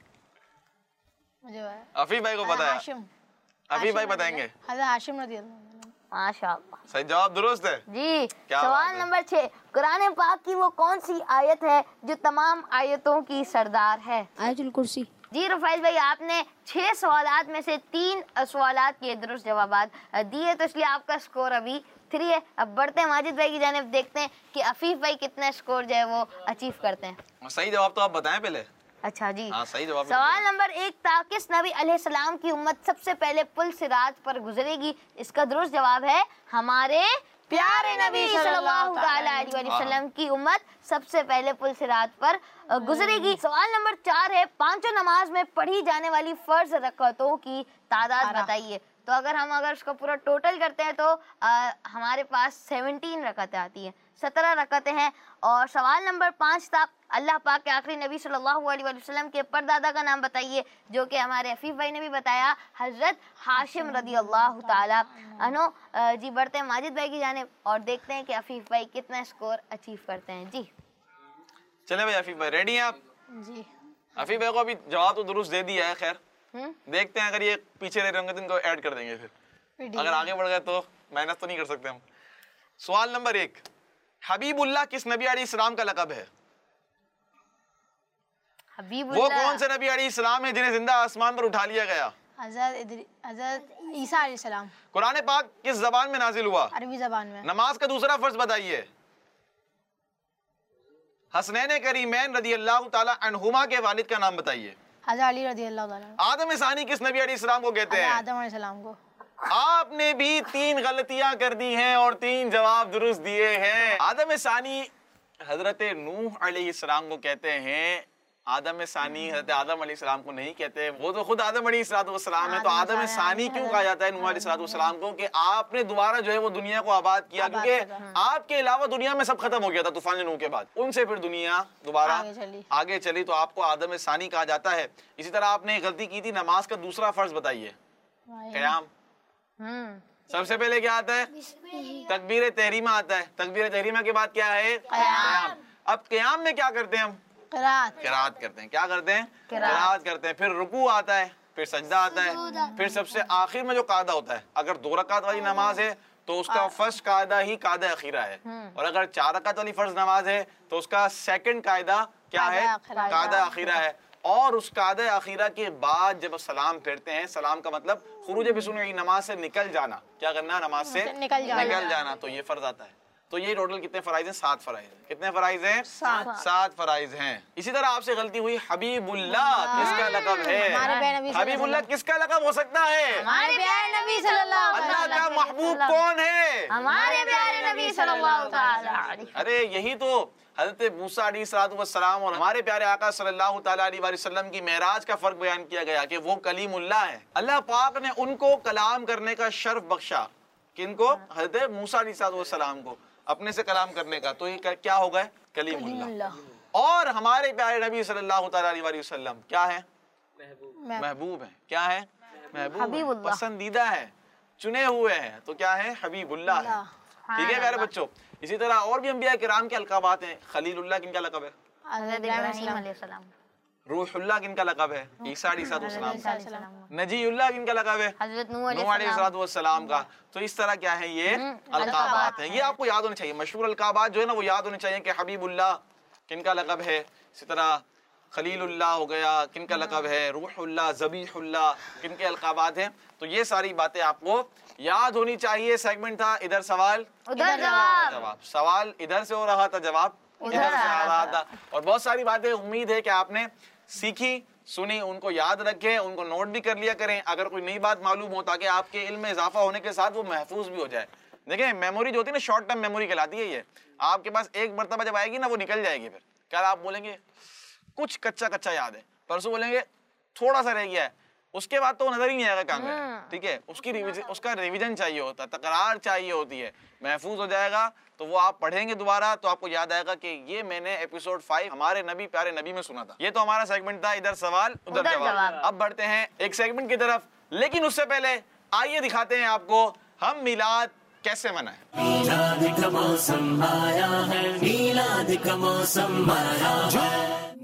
अफीफ भाई को पता है? अफीफ भाई बताएंगे। हाशिम रज़ियल्लाहु। माशाअल्लाह, सही जवाब दुरुस्त है जी। क्या सवाल नंबर 6, कुरान पाक की वो कौन सी आयत है जो तमाम आयतों की सरदार है? आयतुल कुर्सी। जी रुफाइल भाई, आपने 6 सवालात में से 3 सवालात के दुरुस्त जवाब दिए, तो इसलिए आपका स्कोर अभी 3 है। अब बढ़ते हैं माजिद भाई की जानिब, देखते हैं कि अफीफ भाई कितना स्कोर जो है वो अचीव करते हैं। सही जवाब तो आप बताएं पहले। अच्छा जी, सही जवाब। सवाल नंबर 1 था, किस नबी अलैहिस्सलाम की उम्मत सबसे पहले पुल सिरात पर गुजरेगी? इसका दुरुस्त जवाब है हमारे प्यारे नबी सल्लल्लाहु अलैहि वसल्लम की उम्मत सबसे पहले पुल सिरात पर गुजरेगी। सवाल नंबर 4 है, पांचों नमाज में पढ़ी जाने वाली फर्ज रकातों की तादाद बताइए। तो अगर उसका पूरा टोटल करते हैं तो हमारे पास 17 रकातें आती हैं, 17 रकातें हैं। और सवाल नंबर 5 था, अल्लाह पाक के आखिरी नबी सल्लल्लाहु अलैहि वसल्लम के परदादा का नाम बताइए, जो कि हमारे अफीफ भाई ने भी बताया, हजरत हाशिम रज़ियल्लाहु ताला अन्हु। जी बढ़ते हैं माजिद भाई की जानिब और देखते हैं कि अफीफ भाई कितना स्कोर अचीव करते हैं। जी चले भाई, अफीफ भाई रेडी हैं आप? जी। अफीफ भाई को अभी जवाब तो दुरुस्त दे दिया है, खैर देखते हैं अगर ये पीछे रह रहे तो इनको ऐड कर देंगे फिर। अगर आगे बढ़ गए तो मेहनत तो नहीं कर सकते हम। सवाल नंबर 1, हबीबुल्लाह किस नबी अलैहिस्सलाम का लक़ब है? वो कौन से नबी अलैहिस्सलाम है जिन्हें जिंदा आसमान पर उठा लिया गया? हज़रत ईसा अलैहिस्सलाम। कुरान पाक किस जबान में नाजिल हुआ? अरबी जबान में। नमाज का दूसरा फर्ज बताइए। हसनैन करीमैन रदी अल्लाह ताला अन्हुमा के वालिद का नाम बताइए। हज़रत अली रज़ी अल्लाह ताला। आदम सानी किस नबी अलैहिस्सलाम को कहते हैं? आदम अलैहिस्सलाम को। आपने भी 3 गलतियां कर दी हैं और 3 जवाब दुरुस्त दिए हैं। आदम सानी हजरत नूह अलैहिस्सलाम को कहते हैं। आदम सानी हजरत आदम अलैहिस्सलाम को नहीं कहते, वो तो खुद आदम अलैहिस्सलाम है। तो आदम सानी क्यों कहा जाता है नूह अलैहिस्सलाम को? कि आपने दोबारा जो है वो दुनिया को आबाद किया, क्योंकि आपके अलावा दुनिया में सब खत्म हो गया था तूफान नूह के बाद। उनसे फिर दुनिया दोबारा आगे चली, तो आपको आदम सानी कहा जाता है। इसी तरह आपने गलती की थी, नमाज का दूसरा फर्ज बताइए। क़याम। सबसे पहले क्या आता है? तकबीर तहरीमा आता है। तकबीर तहरीमा के बाद क्या है? क़याम। अब क़याम में क्या करते हैं हम? क़िराअत करते हैं। क्या करते हैं? क़िराअत करते हैं। फिर रुकू आता है, फिर सजदा आता है, फिर सबसे आखिर में जो कायदा होता है, अगर 2 रकात वाली नमाज है तो उसका फर्स्ट कायदा ही कायदा अखीरा है, और अगर 4 रकात वाली फर्ज नमाज है तो उसका सेकंड कायदा क्या है? कायदा अखीरा है। और उस कायदा अखीरा के बाद जब सलाम फेरते हैं, सलाम का मतलब खुरूज बिसुन्नह, नमाज से निकल जाना। क्या करना? नमाज से निकल जाना। तो ये फर्ज आता है। तो ये टोटल कितने फराइज हैं? 7 फराइज। कितने फराइज हैं? 7 फराइज हैं। इसी तरह आपसे गलती हुई, हबीबुल्लाह किसका लक़ब है? हबीबुल्लाह किसका लक़ब हो सकता है? हमारे प्यारे नबी सल्लल्लाहु अलैहि वसल्लम। अल्लाह का महबूब कौन है? हमारे प्यारे नबी सल्लल्लाहु अलैहि वसल्लम। अरे यही तो हज़रत मूसा अलैहिस्सलाम और हमारे प्यारे आका सल्लल्लाहु तआला अलैहि वसल्लम की मेराज का फर्क बयान किया गया कि वो कलीमुल्लाह है। अल्लाह पाक ने उनको कलाम करने का शर्फ बख्शा। किनको? हज़रत मूसा अलैहिस्सलाम को अपने से कलाम करने का। तो ये क्या हो गए? कलीमुल्लाह। और हमारे प्यारे नबी सल्लल्लाहु तआला अलैहि वसल्लम क्या है? महबूब है। क्या है? महबूब, पसंदीदा है, चुने हुए हैं। तो क्या है? हबीबुल्लाह है। ठीक है प्यारे बच्चों। इसी तरह और भी अंबिया किराम के अलकाबात हैं। खलीलुल्लाह किनका लक़ब है? हज़रत इब्राहीम अलैहिस्सलाम। रूहुल्लाह किनका लक़ब है? ईसा अलैहिस्सलाम। नजीउल्लाह किनका लक़ब है? हज़रत नूह अलैहिस्सलाम का। तो इस तरह क्या है? ये अलकाबात हैं। ये आपको याद होने चाहिए। मशहूर अलकाबात जो है ना, वो याद होने चाहिए कि हबीबुल्लाह किनका लक़ब है। इसी तरह खलीलुल्लाह हो गया, किनका लक़ब है? रूहुल्लाह, ज़बीहुल्लाह, किनके अलकाबात हैं। तो ये सारी बातें आपको याद होनी चाहिए। सेगमेंट था इधर सवाल उधर जवाब। सवाल इधर से हो रहा था, जवाब इधर से आ रहा था। और बहुत सारी बातें उम्मीद है कि आपने सीखी, सुनी, उनको याद रखें, उनको नोट भी कर लिया करें। अगर कोई नई बात मालूम हो, ताकि आपके इल्म में इजाफा होने के साथ वो महफूज भी हो जाए। देखिए मेमोरी जो होती है ना, शॉर्ट टर्म मेमोरी कहलाती है ये। आपके पास एक मरतबा जब आएगी ना, वो निकल जाएगी। फिर कल आप बोलेंगे कुछ कच्चा कच्चा याद है, परसों बोलेंगे थोड़ा सा रह गया है, उसके बाद तो वो नजर ही नहीं आएगा काम में। ठीक है, उसका रिवीजन चाहिए होता है, तकरार चाहिए होती है, महफूज हो जाएगा। तो वो आप पढ़ेंगे दोबारा तो आपको याद आएगा कि ये मैंने एपिसोड 5 हमारे नबी प्यारे नबी में सुना था। ये तो हमारा सेगमेंट था इधर सवाल उधर जवाब। अब बढ़ते हैं एक सेगमेंट की तरफ, लेकिन उससे पहले आइए दिखाते हैं आपको हम मिलाद कैसे मनाएं। मीलाद का मौसम आया है, मीलाद का मौसम आया है।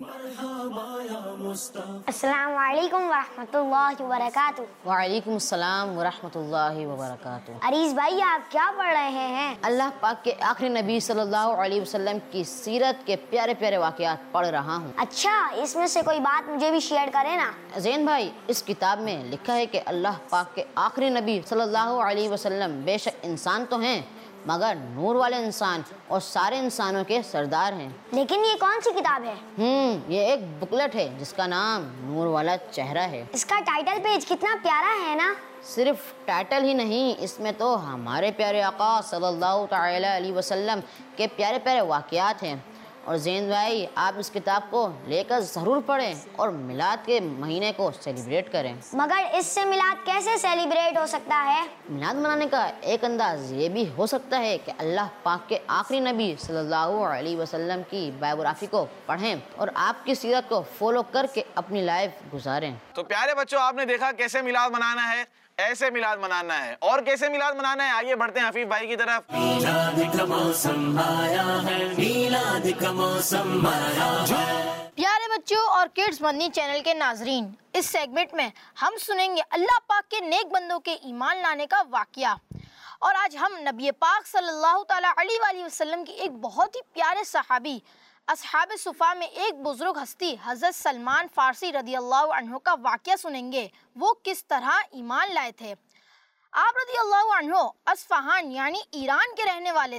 अस्सलाम वालेकुम वरहमतुल्लाहि वबरकातुहू। वालेकुम अस्सलाम वरहमतुल्लाहि वबरकातुहू। अरीज भाई आप क्या पढ़ रहे हैं? अल्लाह पाक के आखिरी नबी सल्लल्लाहु अलैहि वसल्लम की सीरत के प्यारे प्यारे वाक़यात पढ़ रहा हूँ। अच्छा, इसमें से कोई बात मुझे भी शेयर करें ना। ज़ैन भाई, इस किताब में लिखा है कि अल्लाह पाक के आखिरी नबी सल्लल्लाहु अलैहि वसल्लम बेशक इंसान तो हैं, मगर नूर वाले इंसान और सारे इंसानों के सरदार हैं। लेकिन ये कौन सी किताब है? ये एक बुकलेट है जिसका नाम नूर वाला चेहरा है। इसका टाइटल पेज कितना प्यारा है ना। सिर्फ टाइटल ही नहीं, इसमें तो हमारे प्यारे आका सल्लल्लाहु तआला अलैहि वसल्लम के प्यारे प्यारे वाक़यात हैं। और ज़ैन भाई, आप इस किताब को लेकर ज़रूर पढ़ें और मिलाद के महीने को सेलिब्रेट करें। मगर इससे मिलाद कैसे सेलिब्रेट हो सकता है? मिलाद मनाने का एक अंदाज ये भी हो सकता है कि अल्लाह पाक के आखिरी नबी सल्लल्लाहु अलैहि वसल्लम की बायोग्राफी को पढ़ें और आपकी सीरत को फॉलो करके अपनी लाइफ गुजारें। तो प्यारे बच्चों, आपने देखा कैसे मिलाद मनाना है, ऐसे मिलाद मनाना है। और कैसे मिलाद मनाना है, आइए बढ़ते हैं हफीफ भाई की तरफ। मीलाद का मौसम आया है, मीलाद का मौसम आया है। प्यारे बच्चों और किड्स मदनी चैनल के नाजरीन, इस सेगमेंट में हम सुनेंगे अल्लाह पाक के नेक बंदों के ईमान लाने का वाकया। और आज हम नबी पाक सल्लल्लाहु तआला अलैहि वसल्लम की एक बहुत ही प्यारे सहाबी अस्हाबे सुफ़ा में एक बुजुर्ग हस्ती हज़रत सलमान फ़ारसी रदियल्लाहु अन्हु का वाक़या सुनेंगे। वो किस तरह ईमान लाए थे। आप रदियल्लाहु अन्हु अस्फ़हान यानी ईरान के रहने वाले थे।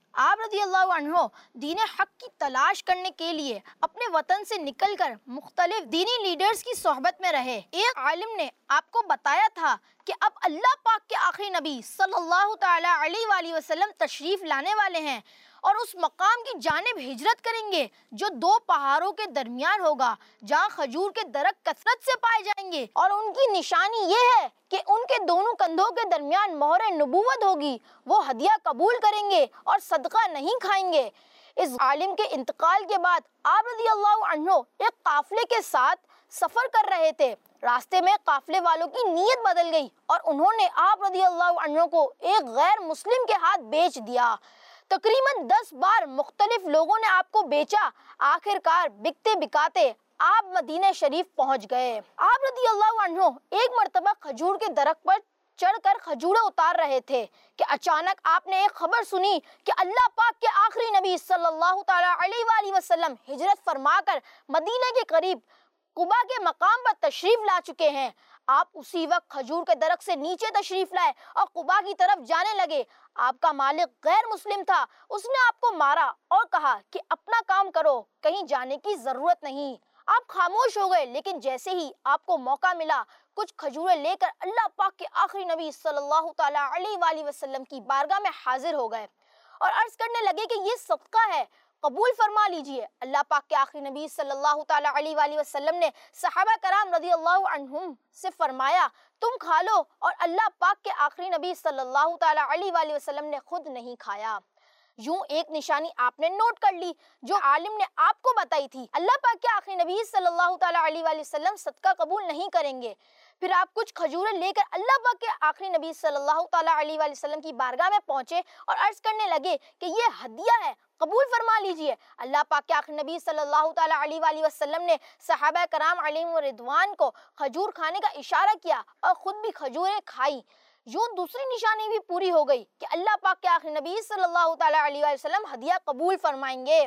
आप रज़ियल्लाहु अन्हु दीन हक की तलाश करने के लिए अपने वतन से निकलकर मुख्तलिफ दीनी लीडर्स की सोहबत में रहे। एक आलिम ने आपको बताया था कि अब अल्लाह पाक के आखिरी नबी सल्लल्लाहु ताला अलैहि वसल्लम तशरीफ लाने वाले हैं और उस मकाम की जानिब हिजरत करेंगे जो दो पहाड़ों के दरमियान होगा, जहाँ खजूर के दरख्त कसरत से पाए जाएंगे और उनकी निशानी ये है कि उनके दोनों कंधों के दरमियान मोहर नबूवत होगी। वो हदिया कबूल करेंगे और सदका नहीं खाएंगे। इस आलिम के इंतकाल के बाद आप रज़ियल्लाहु अन्हु एक काफिले के साथ सफर कर रहे थे। रास्ते में काफिले वालों की नीयत बदल गई और उन्होंने आप रज़ियल्लाहु अन्हु को एक गैर मुस्लिम के हाथ बेच दिया। तकरीबन 10 बार मुख्तलिफ लोगों ने आपको बेचा। आखिरकार बिकते बिकाते आप मदीना शरीफ पहुंच गए। आप रज़ियल्लाहु अन्हु एक मर्तबा खजूर के दरख्त पर चढ़कर खजूरें उतार रहे थे कि अचानक आपने एक खबर सुनी कि अल्लाह पाक के आखिरी नबी सल्लल्लाहु ताला अलैहि वसल्लम हिजरत फरमाकर मदीना के करीब कुबा के मकाम पर तशरीफ ला चुके हैं। आप उसी वक्त खजूर के दरख्त से नीचे तशरीफ लाए और कुबा की तरफ जाने लगे। आपका मालिक गैर मुस्लिम था। उसने आपको मारा और कहा कि अपना काम करो, कहीं जाने की जरूरत नहीं। आप खामोश हो गए, लेकिन जैसे ही आपको मौका मिला कुछ खजूरें लेकर अल्लाह पाक के आखिरी नबी सल्लल्लाहु ताला अलैहि वसल्लम की बारगाह में हाजिर हो गए और अर्ज करने लगे कि ये सदका है, कबूल फरमा लीजिए। अल्लाह पाक के आखिरी नबी सल्लल्लाहु ताला अलैहि वसल्लम ने सहाबा कराम रज़ियल्लाहु अन्हुम से फरमाया, तुम खा लो, और अल्लाह पाक के आखिरी नबी सल्लल्लाहु ताला अलैहि वसल्लम ने खुद नहीं खाया। यूं एक निशानी आपने नोट कर ली जो आलिम ने आपको बताई थी। अल्लाह पाक के आखिरी नबी सल्लल्लाहु ताला अलैहि वसल्लम सदका कबूल नहीं करेंगे। फिर आप कुछ खजूरें लेकर अल्लाह पाक के आखिरी नबी सल्लल्लाहु ताला अलैहि वसल्लम की बारगाह में पहुंचे और अर्ज करने लगे कि ये हदिया है, कबूल फरमा लीजिए। अल्लाह पाक के आखिरी नबी सल्लल्लाहु ताला अलैहि वसल्लम ने सहाबा कराम अलैहिम रिदवान को खजूर खाने का इशारा किया और खुद भी खजूरें खाई। यूं दूसरी निशानी भी पूरी हो गई कि अल्लाह पाक के आखिरी नबी सल्लल्लाहु ताला अलैहि वसल्लम हदिया कबूल फरमाएंगे।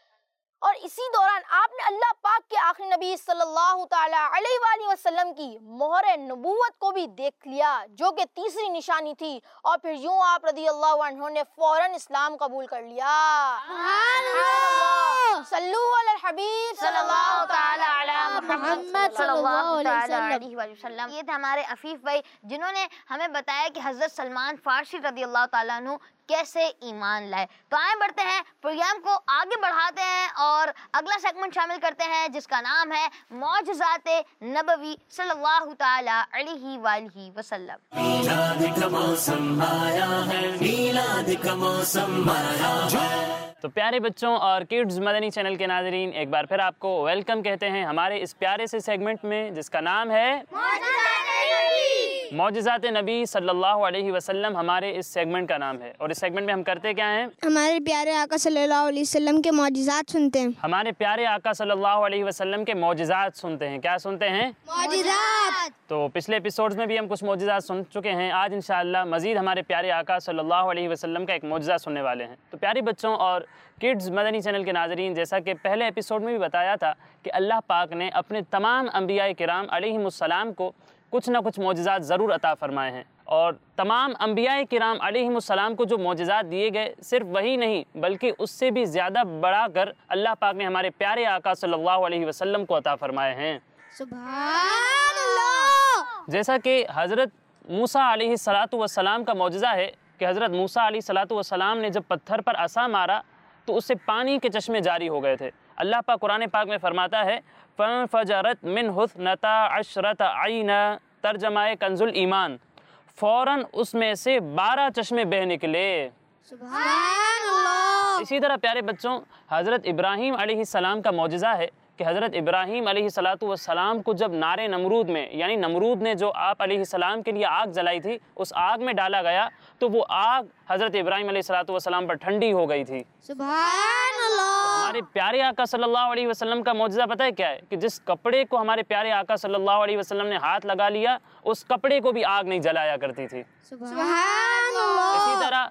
और इसी दौरान आपने अल्लाह पाक के आखिरी नबी सल्लल्लाहु ताला अलैहि वसल्लम की मोहर नबूवत को भी देख लिया, जो कि तीसरी निशानी थी। और फिर यूं आप रज़ियल्लाहु अन्हु ने फौरन इस्लाम कबूल कर लिया। सल्लु अलल हबीब सल्लल्लाहु ताला अला मुहम्मद सल्लल्लाहु अलैहि वसल्लम। ये थे हमारे अफीफ भाई, जिन्होंने हमें बताया कि हजरत सलमान फारसी रज़ियल्लाहु ताला अन्हु कैसे ईमान लाए। तो आए बढ़ते हैं, प्रोग्राम को आगे बढ़ाते हैं और अगला सेगमेंट शामिल करते हैं जिसका नाम है मौजज़ाते नबवी सल्लल्लाहु ताला अलैहि वसल्लम। मीलाद का मौसम आया है, मीलाद का मौसम आया है। तो प्यारे बच्चों और किड्स मदनी चैनल के नाज़रीन, एक बार फिर आपको वेलकम कहते हैं हमारे इस प्यारे से सेगमेंट में जिसका नाम है मौजज़ात नबी सल्लल्लाहु अलैहि वसल्लम। हमारे इस सेगमेंट का नाम है और इस सेगमेंट में हम करते क्या हैं? हमारे प्यारे आका सल्लल्लाहु अलैहि वसल्लम के मौजिज़ात सुनते हैं। हमारे प्यारे आका सल्लल्लाहु अलैहि वसल्लम के मौजिज़ात सुनते हैं। क्या सुनते हैं? मौजिज़ात। तो पिछले एपिसोड्स में भी हम कुछ मौजिज़ात सुन चुके हैं। आज इंशाअल्लाह मज़ीद हमारे प्यारे आका सल्लल्लाहु अलैहि वसल्लम का एक मौजिज़ा सुनने वाले हैं। तो प्यारे बच्चों और किड्स मदनी चैनल के नाज़रीन, जैसा कि पहले एपिसोड में भी बताया था कि अल्लाह पाक ने अपने तमाम अंबिया किराम अलैहिमुस्सलाम को कुछ ना कुछ मौजिज़ात ज़रूर अता फ़रमाए हैं। और तमाम अंबिया किराम अलैहिमुस्सलाम को जो मौजिज़ात दिए गए, सिर्फ वही नहीं बल्कि उससे भी ज़्यादा बढ़ा कर अल्लाह पाक ने हमारे प्यारे आका सल्लल्लाहु अलैहि वसल्लम को अता फ़रमाए हैं। सुभान अल्लाह। जैसा कि हज़रत मूसा अलैहिस्सलातु वस्सलाम का मौजिज़ा है कि हज़रत मूसा अलैहिस्सलातु वस्सलाम ने जब पत्थर पर असा मारा तो उससे पानी के चश्मे जारी हो गए थे। अल्लाह पाक कुरान पाक में फरमाता है फ़जरत मिन हुस्नता अशरत आइना, तर्जमाए कंजुल ईमान, फ़ौरन उसमें से 12 चश्मे बह निकले। सुभान अल्लाह। इसी तरह प्यारे बच्चों हज़रत इब्राहीम अलैहिस्सलाम का मौजिज़ा है कि हज़रत इब्राहीम अलैहिस्सलातु वस्सलाम को जब नारे नमरूद में, यानी नमरूद ने जो आप अलैहिस्सलाम के लिए आग जलाई थी, उस आग में डाला गया तो वो आग हज़रत इब्राहीम अलैहिस्सलातु वस्सलाम पर ठंडी हो गई थी। सुभान अल्लाह। हमारे प्यारे आका सल्लल्लाहु अलैहि वसल्लम का मौजिज़ा पता है क्या है? कि जिस कपड़े को हमारे प्यारे आका सल्लल्लाहु अलैहि वसल्लम ने हाथ लगा लिया, उस कपड़े को भी आग नहीं जलाया करती थी। सुभान अल्लाह। इसी तरह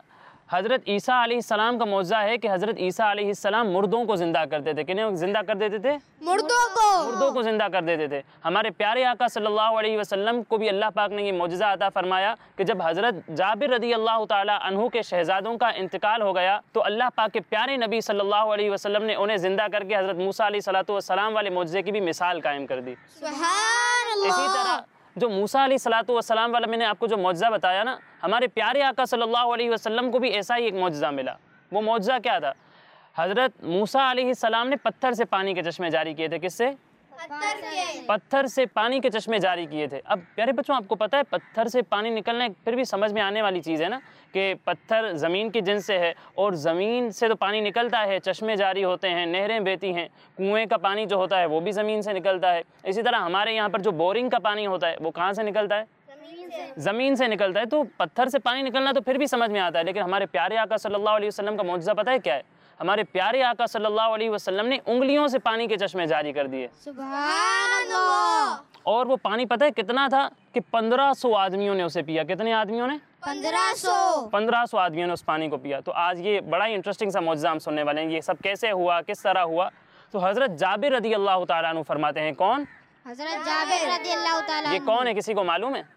हज़रत ईसा अलैहिस्सलाम का मौजज़ा है कि हज़रत ईसा अलैहिस्सलाम मुर्दों को ज़िंदा कर देते। किन्हें ज़िंदा कर देते थे? मुर्दों को ज़िंदा कर देते थे। हमारे प्यारे आका सल्लल्लाहु अलैहि वसल्लम को भी अल्लाह पाक ने ये मौजज़ा अता फरमाया कि जब हज़रत जाबिर रज़ी अल्लाह ताला अन्हु के शहज़ादों का इंतकाल हो गया तो अल्लाह पाक के प्यारे नबी सल्लल्लाहु अलैहि वसल्लम ने उन्हें ज़िंदा करके हज़रत मूसा अलैहिस्सलातु वस्सलाम वाले मौजज़े की भी मिसाल कायम कर दी। इसी तरह जो मूसा अलैहिस्सलातु वस्सलाम वाला मैंने आपको जो मौजज़ा बताया ना, हमारे प्यारे आका सल्लल्लाहु अलैहि वसल्लम को भी ऐसा ही एक मौजज़ा मिला। वो मौजज़ा क्या था? हज़रत मूसा अलैहिस्सलाम ने पत्थर से पानी के चश्मे जारी किए थे। किससे? पत्थर से पानी के चश्मे जारी किए थे। अब प्यारे बच्चों, आपको पता है पत्थर से पानी निकलना फिर भी समझ में आने वाली चीज़ है ना, कि पत्थर ज़मीन की जिन्स से है और ज़मीन से तो पानी निकलता है, चश्मे जारी होते हैं, नहरें बहती हैं, कुएं का पानी जो होता है वो भी ज़मीन से निकलता है। इसी तरह हमारे यहाँ पर जो बोरिंग का पानी होता है वो कहाँ से निकलता है? ज़मीन से निकलता है। तो पत्थर से पानी निकलना तो फिर भी समझ में आता है, लेकिन हमारे प्यारे आका सल्लल्लाहु अलैहि वसल्लम का मौजज़ा पता है क्या है? हमारे प्यारे आका सल्लल्लाहु अलैहि वसल्लम ने उंगलियों से पानी के चश्मे जारी कर दिए। सुभान अल्लाह। और वो पानी पता है कितना था कि 1500 आदमियों ने उसे पिया। कितने आदमियों ने? 1500 आदमियों ने उस पानी को पिया। तो आज ये बड़ा ही इंटरेस्टिंग सा मौजज़ा हम सुनने वाले हैं। ये सब कैसे हुआ, किस तरह हुआ? तो हज़रत जाबिर रज़ी अल्लाह ताला अन्हु फरमाते हैं। कौन? हज़रत जाबिर रज़ी अल्लाह ताला। ये कौन है, किसी को मालूम है?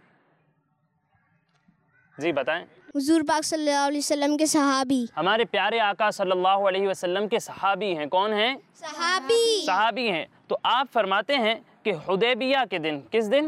जी बताएं। हुजूर पाक सल्लल्लाहु अलैहि वसल्लम के सहाबी, हमारे प्यारे आका सल्लल्लाहु अलैहि वसल्लम के सहाबी हैं। कौन हैं? सहाबी हैं। तो आप फरमाते हैं कि हुदैबिया के दिन, किस दिन?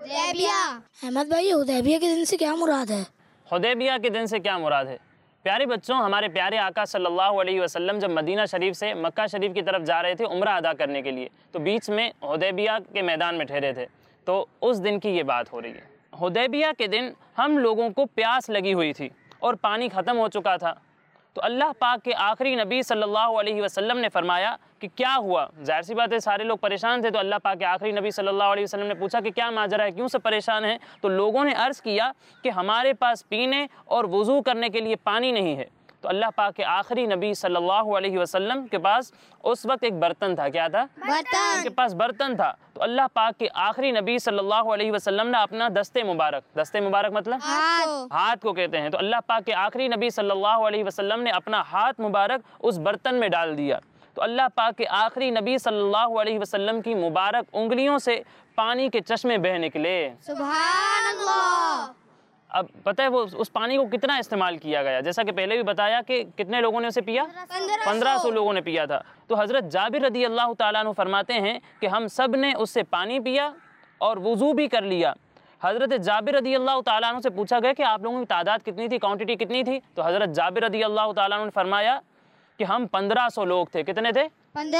अहमद भाई, हुदैबिया के दिन से क्या मुराद है? हुदैबिया के दिन से क्या मुराद है? प्यारे बच्चों, हमारे प्यारे आका सल्लल्लाहु अलैहि वसल्लम जब मदीना शरीफ से मक्का शरीफ की तरफ जा रहे थे उम्रा अदा करने के लिए, तो बीच में हुदैबिया के मैदान में ठहरे थे। तो उस दिन की ये बात हो रही है। हुदैबिया के दिन हम लोगों को प्यास लगी हुई थी और पानी ख़त्म हो चुका था। तो अल्लाह पाक के आखिरी नबी सल्लल्लाहु अलैहि वसल्लम ने फरमाया कि क्या हुआ? जाहिर सी बात है सारे लोग परेशान थे। तो अल्लाह पाक के आखिरी नबी सल्लल्लाहु अलैहि वसल्लम ने पूछा कि क्या माजरा है, क्यों सब परेशान हैं? तो लोगों ने अर्ज़ किया कि हमारे पास पीने और वज़ू करने के लिए पानी नहीं है। तो अल्लाह पाक के आखिरी नबी सल्लल्लाहु अलैहि वसल्लम के पास उस वक्त एक बर्तन था। क्या था? बर्तन। उनके पास बर्तन था। तो अल्लाह पाक के आखिरी नबी सल्लल्लाहु अलैहि वसल्लम ने अपना दस्ते मुबारक मतलब हाथ को कहते हैं। तो अल्लाह पाक के आखिरी नबी सल्लल्लाहु अलैहि वसल्लम ने अपना हाथ मुबारक उस बर्तन में डाल दिया। तो अल्लाह पाक के आखिरी नबी सल्लल्लाहु अलैहि वसल्लम की मुबारक उंगलियों से पानी के चश्मे बह निकले। सुभान अल्लाह। अब पता है वो उस पानी को कितना इस्तेमाल किया गया? जैसा कि पहले भी बताया कि कितने लोगों ने उसे पिया? 1500 लोगों ने पिया था। तो हज़रत जाबिर रज़ी अल्लाह ताला अन्हु फरमाते हैं कि हम सब ने उससे पानी पिया और वज़ू भी कर लिया। हज़रत जाबिर रज़ी अल्लाह ताला अन्हु से पूछा गया कि आप लोगों की तादाद कितनी थी, क्वांटिटी कितनी थी? तो हज़रत जाबिर रज़ी अल्लाह ताला अन्हु ने फरमाया कि हम 1500 लोग थे। कितने थे?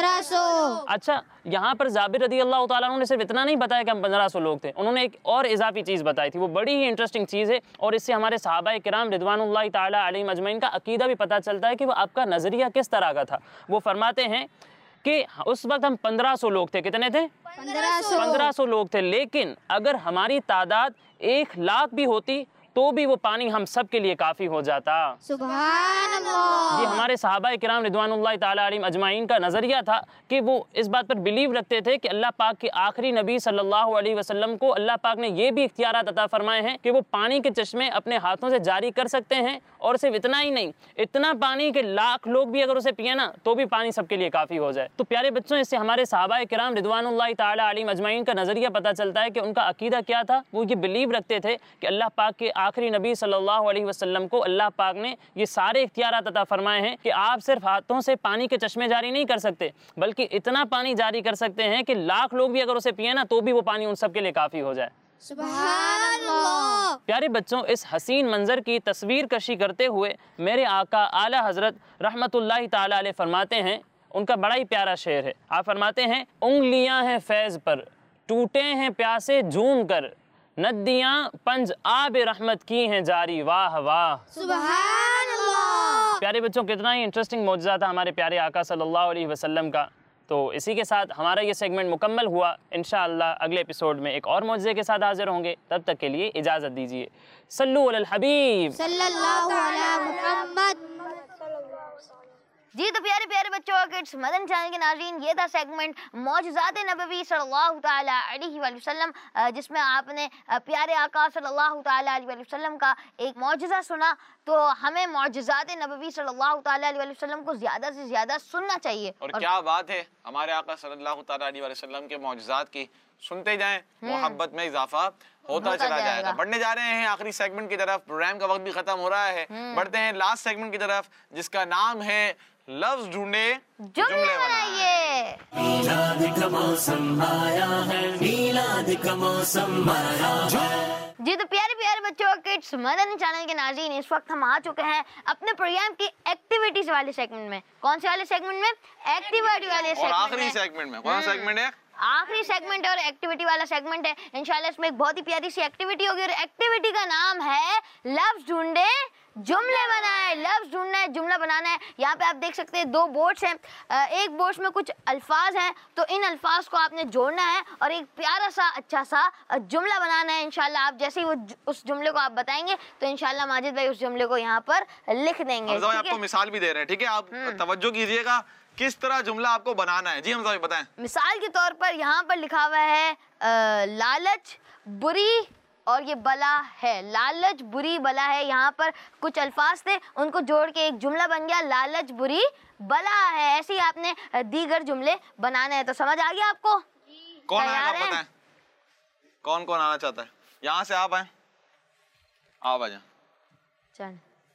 1500। अच्छा, यहाँ पर जाबिर रज़ी अल्लाह ताला अन्हु ने सिर्फ इतना नहीं बताया कि हम 1500 लोग थे, उन्होंने एक और इजाफी चीज़ बताई थी। वो बड़ी ही इंटरेस्टिंग चीज़ है और इससे हमारे सहाबाए किराम रिदवानुल्लाहि ताला अलैहिम अजमईन का अकीदा भी पता चलता है कि वो आपका नज़रिया किस तरह का था। वो फरमाते हैं कि उस वक्त हम 1500 लोग थे। कितने थे? 1500 लोग थे। लेकिन अगर हमारी तादाद 1 लाख भी होती तो भी वो पानी हम सब के लिए काफ़ी हो जाता। सुभान अल्लाह। ये हमारे सहाबाए किराम रिदवानुल्लाहि ताला अलैहिम अजमाइन का नज़रिया था कि वो इस बात पर बिलीव रखते थे कि अल्लाह पाक के आखिरी नबी सल्लल्लाहु अलैहि वसल्लम को अल्लाह पाक ने ये भी इख्तियारात अता फरमाए हैं कि वो पानी के चश्मे अपने हाथों से जारी कर सकते हैं। और सिर्फ इतना ही नहीं, इतना पानी कि लाख लोग भी अगर उसे पिए ना तो भी पानी सबके लिए काफ़ी हो जाए। तो प्यारे बच्चों, इससे हमारे सहाबाए किराम रिदवानुल्लाहि ताला अलैहिम अजमाइन का नज़रिया पता चलता है कि उनका अकीदा क्या था। वो ये बिलीव रखते थे कि अल्लाह पाक के आखिरी नबी सल्लल्लाहु अलैहि वसल्लम को अल्लाह पाक ने ये सारे इख्तियारात अता फरमाए हैं कि आप सिर्फ हाथों से पानी के चश्मे जारी नहीं कर सकते, बल्कि इतना पानी जारी कर सकते हैं कि लाख लोग भी अगर उसे पिए ना तो भी वो पानी उन सब के लिए काफ़ी हो जाए। सुभान अल्लाह। प्यारे बच्चों, इस हसीन मंजर की तस्वीर कशी करते हुए मेरे आका आला हज़रत रहमतुल्लाहि ताला अलैह फरमाते हैं, उनका बड़ा ही प्यारा शेर है। आप फरमाते हैं, उंगलियां हैं फैज़ पर, टूटे हैं प्यासे झूम कर, नदियाँ पंज आब रहमत की हैं जारी, वाह वाह सुभान अल्लाह। प्यारे बच्चों, कितना ही इंटरेस्टिंग मौजज़ा था हमारे प्यारे आका सल्लल्लाहु अलैहि वसल्लम का। तो इसी के साथ हमारा ये सेगमेंट मुकम्मल हुआ। इंशाअल्लाह अगले एपिसोड में एक और मौजज़े के साथ हाजिर होंगे। तब तक के लिए इजाज़त दीजिए। सल्लु अलल हबीब सल्लल्लाहु अलैहि मुहम्मद। जी तो प्यारे प्यारे बच्चों और किड्स मदन चैनल के नाज़रीन, ये था सेगमेंट मौजज़ात नबवी सल्लल्लाहु ताला अलैहि वसल्लम, जिसमें आपने प्यारे आका सल्लल्लाहु ताला अलैहि वसल्लम का एक मौजज़ा सुना। तो हमें मौजज़ात नबवी सल्लल्लाहु ताला अलैहि वसल्लम को ज़्यादा से ज़्यादा सुनना चाहिए। और क्या बात है, हमारे आका सल्लल्लाहु ताला अलैहि वसल्लम के मौजज़ात की सुनते जाएं, मोहब्बत में इजाफा होता चला जाएगा। बढ़ने जा रहे हैं आखिरी सेगमेंट की तरफ, प्रोग्राम का वक्त भी खत्म हो रहा है। बढ़ते हैं लास्ट सेगमेंट की तरफ, जिसका नाम है लफ्ज ढूंढे जुमले बनाइए। मीलाद का मौसम आया है, मीलाद का मौसम आया है। जी तो प्यारे प्यारे बच्चों और किड्स मदन चैनल के नाज़रीन, इस वक्त हम आ चुके हैं अपने प्रोग्राम की एक्टिविटीज वाले सेगमेंट में। कौन से वाले सेगमेंट में? एक्टिविटी वाले सेगमेंट। आखिरी सेगमेंट में कौन सा सेगमेंट है? आखिरी सेगमेंट और एक्टिविटी वाला सेगमेंट है। इंशाल्लाह इसमें एक बहुत ही प्यारी सी एक्टिविटी होगी और एक्टिविटी का नाम है लफ्ज ढूंढे जुमले बनाए। लफ्ज ढूंढना है, जुमला बनाना है। यहाँ पे आप देख सकते हैं दो बोर्ड्स हैं। एक बोर्ड में कुछ अल्फाज हैं, तो इन अल्फाज को आपने जोड़ना है और एक प्यारा सा अच्छा सा जुमला बनाना है। इंशाल्लाह आप जैसे ही वो उस जुमले को आप बताएंगे तो इंशाल्लाह माजिद भाई उस जुमले को यहाँ पर लिख देंगे। आपको मिसाल भी दे रहे हैं, ठीक है? आप तवज्जो कीजिएगा किस तरह जुमला आपको बनाना है। जी हम भाई बताएं। मिसाल के तौर पर यहाँ पर लिखा हुआ है लालच बुरी और ये बला है। लालच बुरी बला है। यहाँ पर कुछ अल्फाज थे, उनको जोड़ के एक जुमला बन गया, लालच बुरी बला है। ऐसे ही आपने दीगर जुमले बनाने हैं। तो समझ आ गया आपको? कौन आएगा बताएं? कौन कौन आना चाहता है? यहाँ से आप आए, आप आ जाए, चल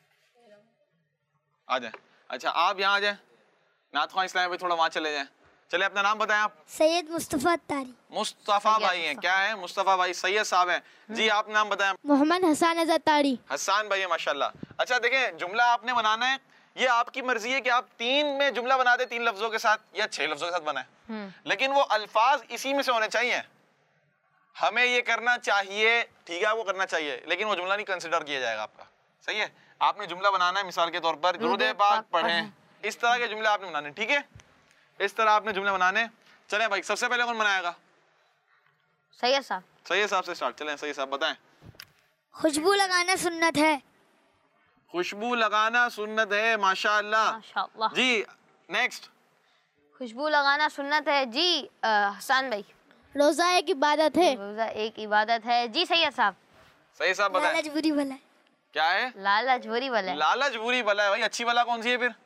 आ जाए। अच्छा आप यहाँ आ जाए, नात ख्वान इस्लाम पे थोड़ा वहाँ चले जाएं। चले अपना नाम बताएं आप। सैयद मुस्तफ़ा तारी। मुस्तफ़ा भाई हैं, क्या है? मुस्तफ़ा भाई सैयद साहब हैं। जी आप नाम बताएं। मोहम्मद हसन अज़हर तारी। हसन भाई है, माशाल्लाह। अच्छा देखें, जुमला आपने बनाना है, ये आपकी मर्जी है कि आप 3 में जुमला बना दे, 3 लफ्जों के साथ या 6 लफ्जों के साथ बनाए, लेकिन वो अल्फाज इसी में से होने चाहिए। हमें ये करना चाहिए, ठीक है? वो करना चाहिए, लेकिन वो जुमला नहीं कंसिडर किया जाएगा आपका। सही है? आपने जुमला बनाना है, मिसाल के तौर पर दुरूद पाक पढ़ें, इस तरह के जुमले आपने बनाने, ठीक है? इस तरह आपने जुमले बनाने। चलें भाई, सबसे पहले कौन बनाएगा? सैयद साहब। सैयद साहब से स्टार्ट। चलें सैयद साहब बताएं। खुशबू लगाना सुन्नत है। खुशबू लगाना सुन्नत है, माशाअल्लाह। माशाअल्लाह। जी नेक्स्ट। खुशबू लगाना सुन्नत है। जी हसन भाई। रोजा एक इबादत है। रोजा एक इबादत है। जी सैयद साहब। सैयद साहब बताएं। लालच बुरी बला है। क्या है? लालच बुरी बला है। लालच बुरी बला है। भाई अच्छी बला कौन सी है फिर?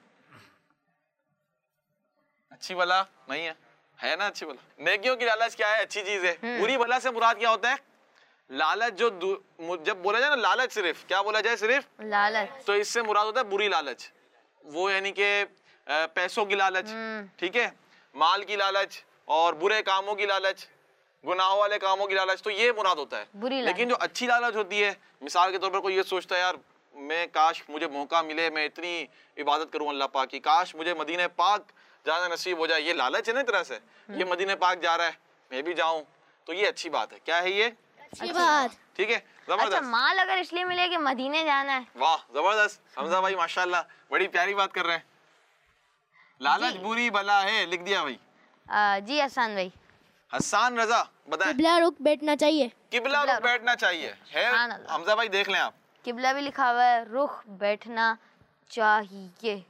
अच्छी बला नहीं है ना? अच्छी बला नेकियों की लालच क्या है? अच्छी चीज है। बुरी बला से मुराद क्या होता है? लालच। जो जब बोला जाए ना लालच, सिर्फ क्या बोला जाए? सिर्फ लालच। तो इससे मुराद होता है बुरी लालच, वो यानी कि पैसों की लालच, ठीक है, माल की लालच और बुरे कामों की लालच, गुनाहों वाले कामों की लालच, तो ये मुराद होता है। लेकिन जो अच्छी लालच होती है, मिसाल के तौर पर कोई ये सोचता है यार मैं काश मुझे मौका मिले, मैं इतनी इबादत करूं अल्लाह पाक की, काश मुझे मदीने पाक जाना नसीब हो जाए, ये लालच है ना तरह से। ये मदीने पाक जा रहा है, मैं भी जाऊं, तो ये अच्छी बात है। क्या है ये? अच्छी बात। ठीक है, जबरदस्त। अच्छा, माल अगर इसलिए मिले कि मदीने जाना है। वाह जबरदस्त, हमजा भाई माशाल्लाह बड़ी प्यारी बात कर रहे हैं। लालच बुरी बला है, लिख दिया भाई। जी हसन भाई। हसन रजा बताएं। किबला रुख बैठना चाहिए। किबला रुख बैठना चाहिए है। हमजा भाई देख लें आप, किबला भी लिखा हुआ है, रुख बैठना चाहिए।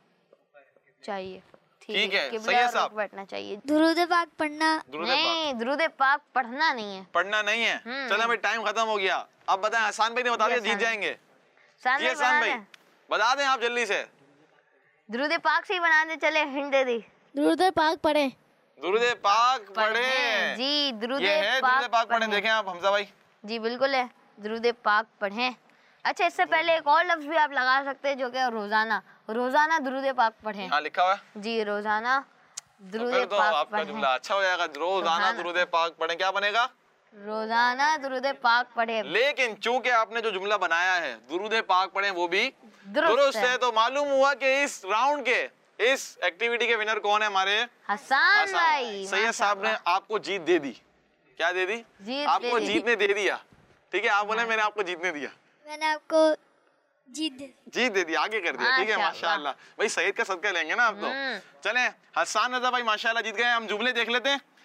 ठीक है, सही है साहब, बैठना चाहिए। दुरूद पाक पढ़ना नहीं, दुरूद पाक पढ़ना नहीं है, पढ़ना नहीं है। चलो भाई टाइम खत्म हो गया। अब बताएं, हसन भाई ने बता दिया, जीत जाएंगे। हसन भाई बता दें आप जल्दी से। दुरूद पाक से ही बना दे, चले हिंट दे दी। दुरूद पाक पढ़े। दुरूद पाक पढ़े जी, दुरूद पाक पढ़े। देखें आप हमजा भाई। जी बिल्कुल है, दुरूद पाक पढ़ें। अच्छा, इससे पहले एक और लफ्ज भी आप लगा सकते हैं, जो कि रोजाना, रोजाना दुरूद पाक पढ़ें। हाँ लिखा हुआ है जी, रोजाना दुरूद पाक पढ़ें। आपका जुमला अच्छा हो जाएगा, रोजाना दुरूद पाक पढ़ें। क्या बनेगा? रोजाना दुरूद पाक पढ़ें। लेकिन चूंकि आपने जो जुमला बनाया है दुरूद पाक पढ़ें वो भी दुरुस्त है, तो मालूम हुआ कि इस राउंड के, इस एक्टिविटी के विनर कौन है? हमारे हसन भाई। सैयद साहब ने आपको जीत दे दी। क्या दे दी? आपको जीतने दे दिया। ठीक है, आप बोले मैंने आपको जीतने दिया, मैंने आपको जीत दे दी, आगे कर दिया। ठीक है, माशाल्लाह भाई, सईद का सदका लेंगे ना आप तो। चलें, हसन रजा भाई माशाल्लाह जीत गए। हम जुमले देख लेते हैं।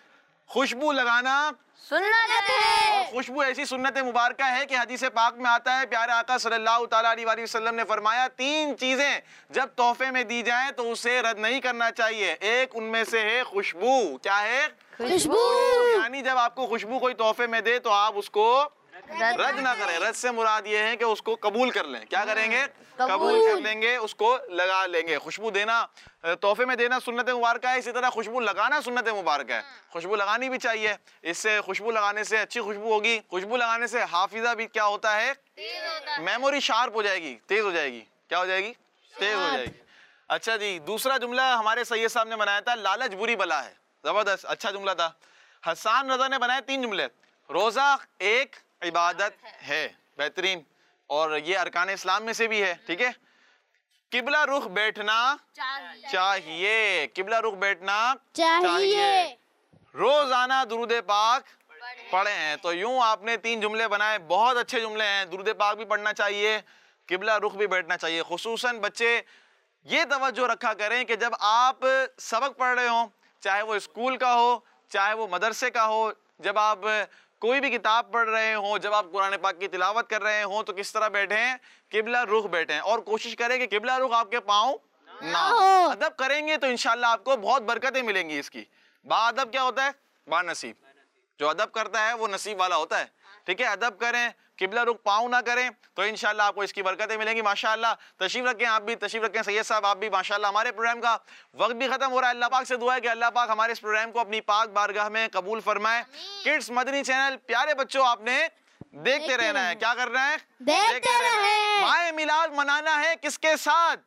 खुशबू लगाना सुन्नत है। खुशबू ऐसी सुन्नत मुबारक है कि हदीस पाक में आता है, प्यारे आका सल्लल्लाहु ताला अलैहि वसल्लम ने फरमाया 3 चीजें जब तोहफे में दी जाएं तो उसे रद्द नहीं करना चाहिए। एक उनमें से है खुशबू। क्या है? खुशबू। यानी जब आपको खुशबू कोई तोहफे में दे तो आप उसको रद्द ना करें। रद्द से मुराद ये है कि उसको कबूल कर लें। क्या करेंगे? कबूल कर लेंगे, उसको लगा लेंगे। खुशबू देना, तोहफे में देना सुन्नत मुबारक है, इसी तरह खुशबू लगाना सुन्नत मुबारक है। खुशबू लगानी भी चाहिए, इससे खुशबू लगाने से अच्छी खुशबू होगी। खुशबू लगाने से हाफिजा भी क्या होता है? मेमोरी शार्प हो जाएगी, तेज हो जाएगी। क्या हो जाएगी? तेज हो जाएगी। अच्छा जी, दूसरा जुमला हमारे सैयद साहब ने बनाया था, लालच बुरी बला है। जबरदस्त, अच्छा जुमला था। हसन रजा ने बनाए 3 जुमले। रोजा एक इबादत है, बेहतरीन, और ये अरकान इस्लाम में से भी है। ठीक है। किबला रुख बैठना चाहिए, किबला रुख बैठना चाहिए। रोजाना दुरूद पाक पढ़े हैं। तो यूं आपने 3 जुमले बनाए, बहुत अच्छे जुमले हैं। दुरूद पाक भी पढ़ना चाहिए, किबला रुख भी बैठना चाहिए। खुसूसन बच्चे ये तवज्जो रखा करें कि जब आप सबक पढ़ रहे हो, चाहे वो स्कूल का हो चाहे वो मदरसे का हो, जब आप कोई भी किताब पढ़ रहे हो, जब आप कुरान पाक की तिलावत कर रहे हो, तो किस तरह बैठें? किबला रुख बैठें। और कोशिश करें कि किबला रुख आपके पाँव ना हो। अदब करेंगे तो इंशाल्लाह आपको बहुत बरकतें मिलेंगी इसकी। बाअदब क्या होता है? बानसीब। जो अदब करता है वो नसीब वाला होता है। ठीक है। अदब करें, किबला रुख पाँव ना करें, तो इंशाल्लाह आपको इसकी बरकतें मिलेंगी। माशाल्लाह। तशरीफ रखें, आप भी तशरीफ रखें सैयद साहब, आप भी माशाल्लाह। हमारे प्रोग्राम का वक्त भी खत्म हो रहा है। अल्लाह पाक से दुआ है कि अल्लाह पाक हमारे इस प्रोग्राम को अपनी पाक बारगाह में कबूल फरमाए। किड्स मदनी चैनल, प्यारे बच्चों, आपने देखते रहना है। क्या करना है? देखते रहना है। माए मिलाद मनाना है किसके साथ?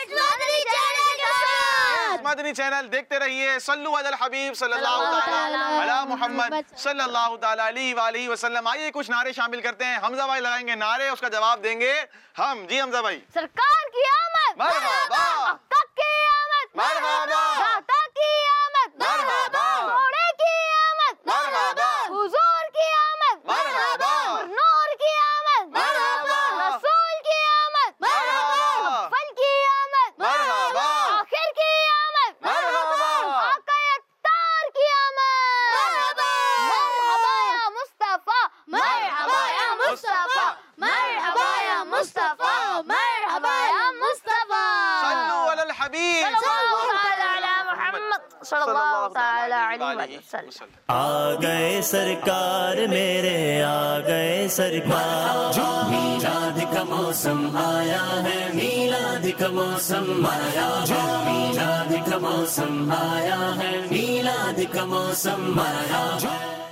मदनी चैनल देखते रहिए। सल्लु अलल हबीब सल्लल्लाहु अलैहि मुहम्मद सल्लल्लाहु अलैहि वसल्लम। आइए कुछ नारे शामिल करते हैं। हमजा भाई लगाएंगे नारे, उसका जवाब देंगे हम। जी हमजा भाई। सरकार की आमद, मरहबा। आका की आमद, मरहबा। दाता की आमद, मरहबा। घोड़े की आमद, मरहबा। हुजूर की आमद, मरहबा। नूर की आमद, मरहबा। रसूल की आमद, मरहबा। फल की आमद, मरहबा। आखिर की आमद, मरहबा। आका अत्तार की आमद, मरहबा या मुस्तफा, मरहबा या मुस्तफा, मरहबा या मुस्तफा, मरहबा या मुस्तफा। सल्लु अलल हबीब आ गए सरकार मेरे, आ गए सरकार। मीलाद का मौसम आया है, मीलाद का मौसम आया है, मीलाद का मौसम आया है, मीलाद का मौसम आया है।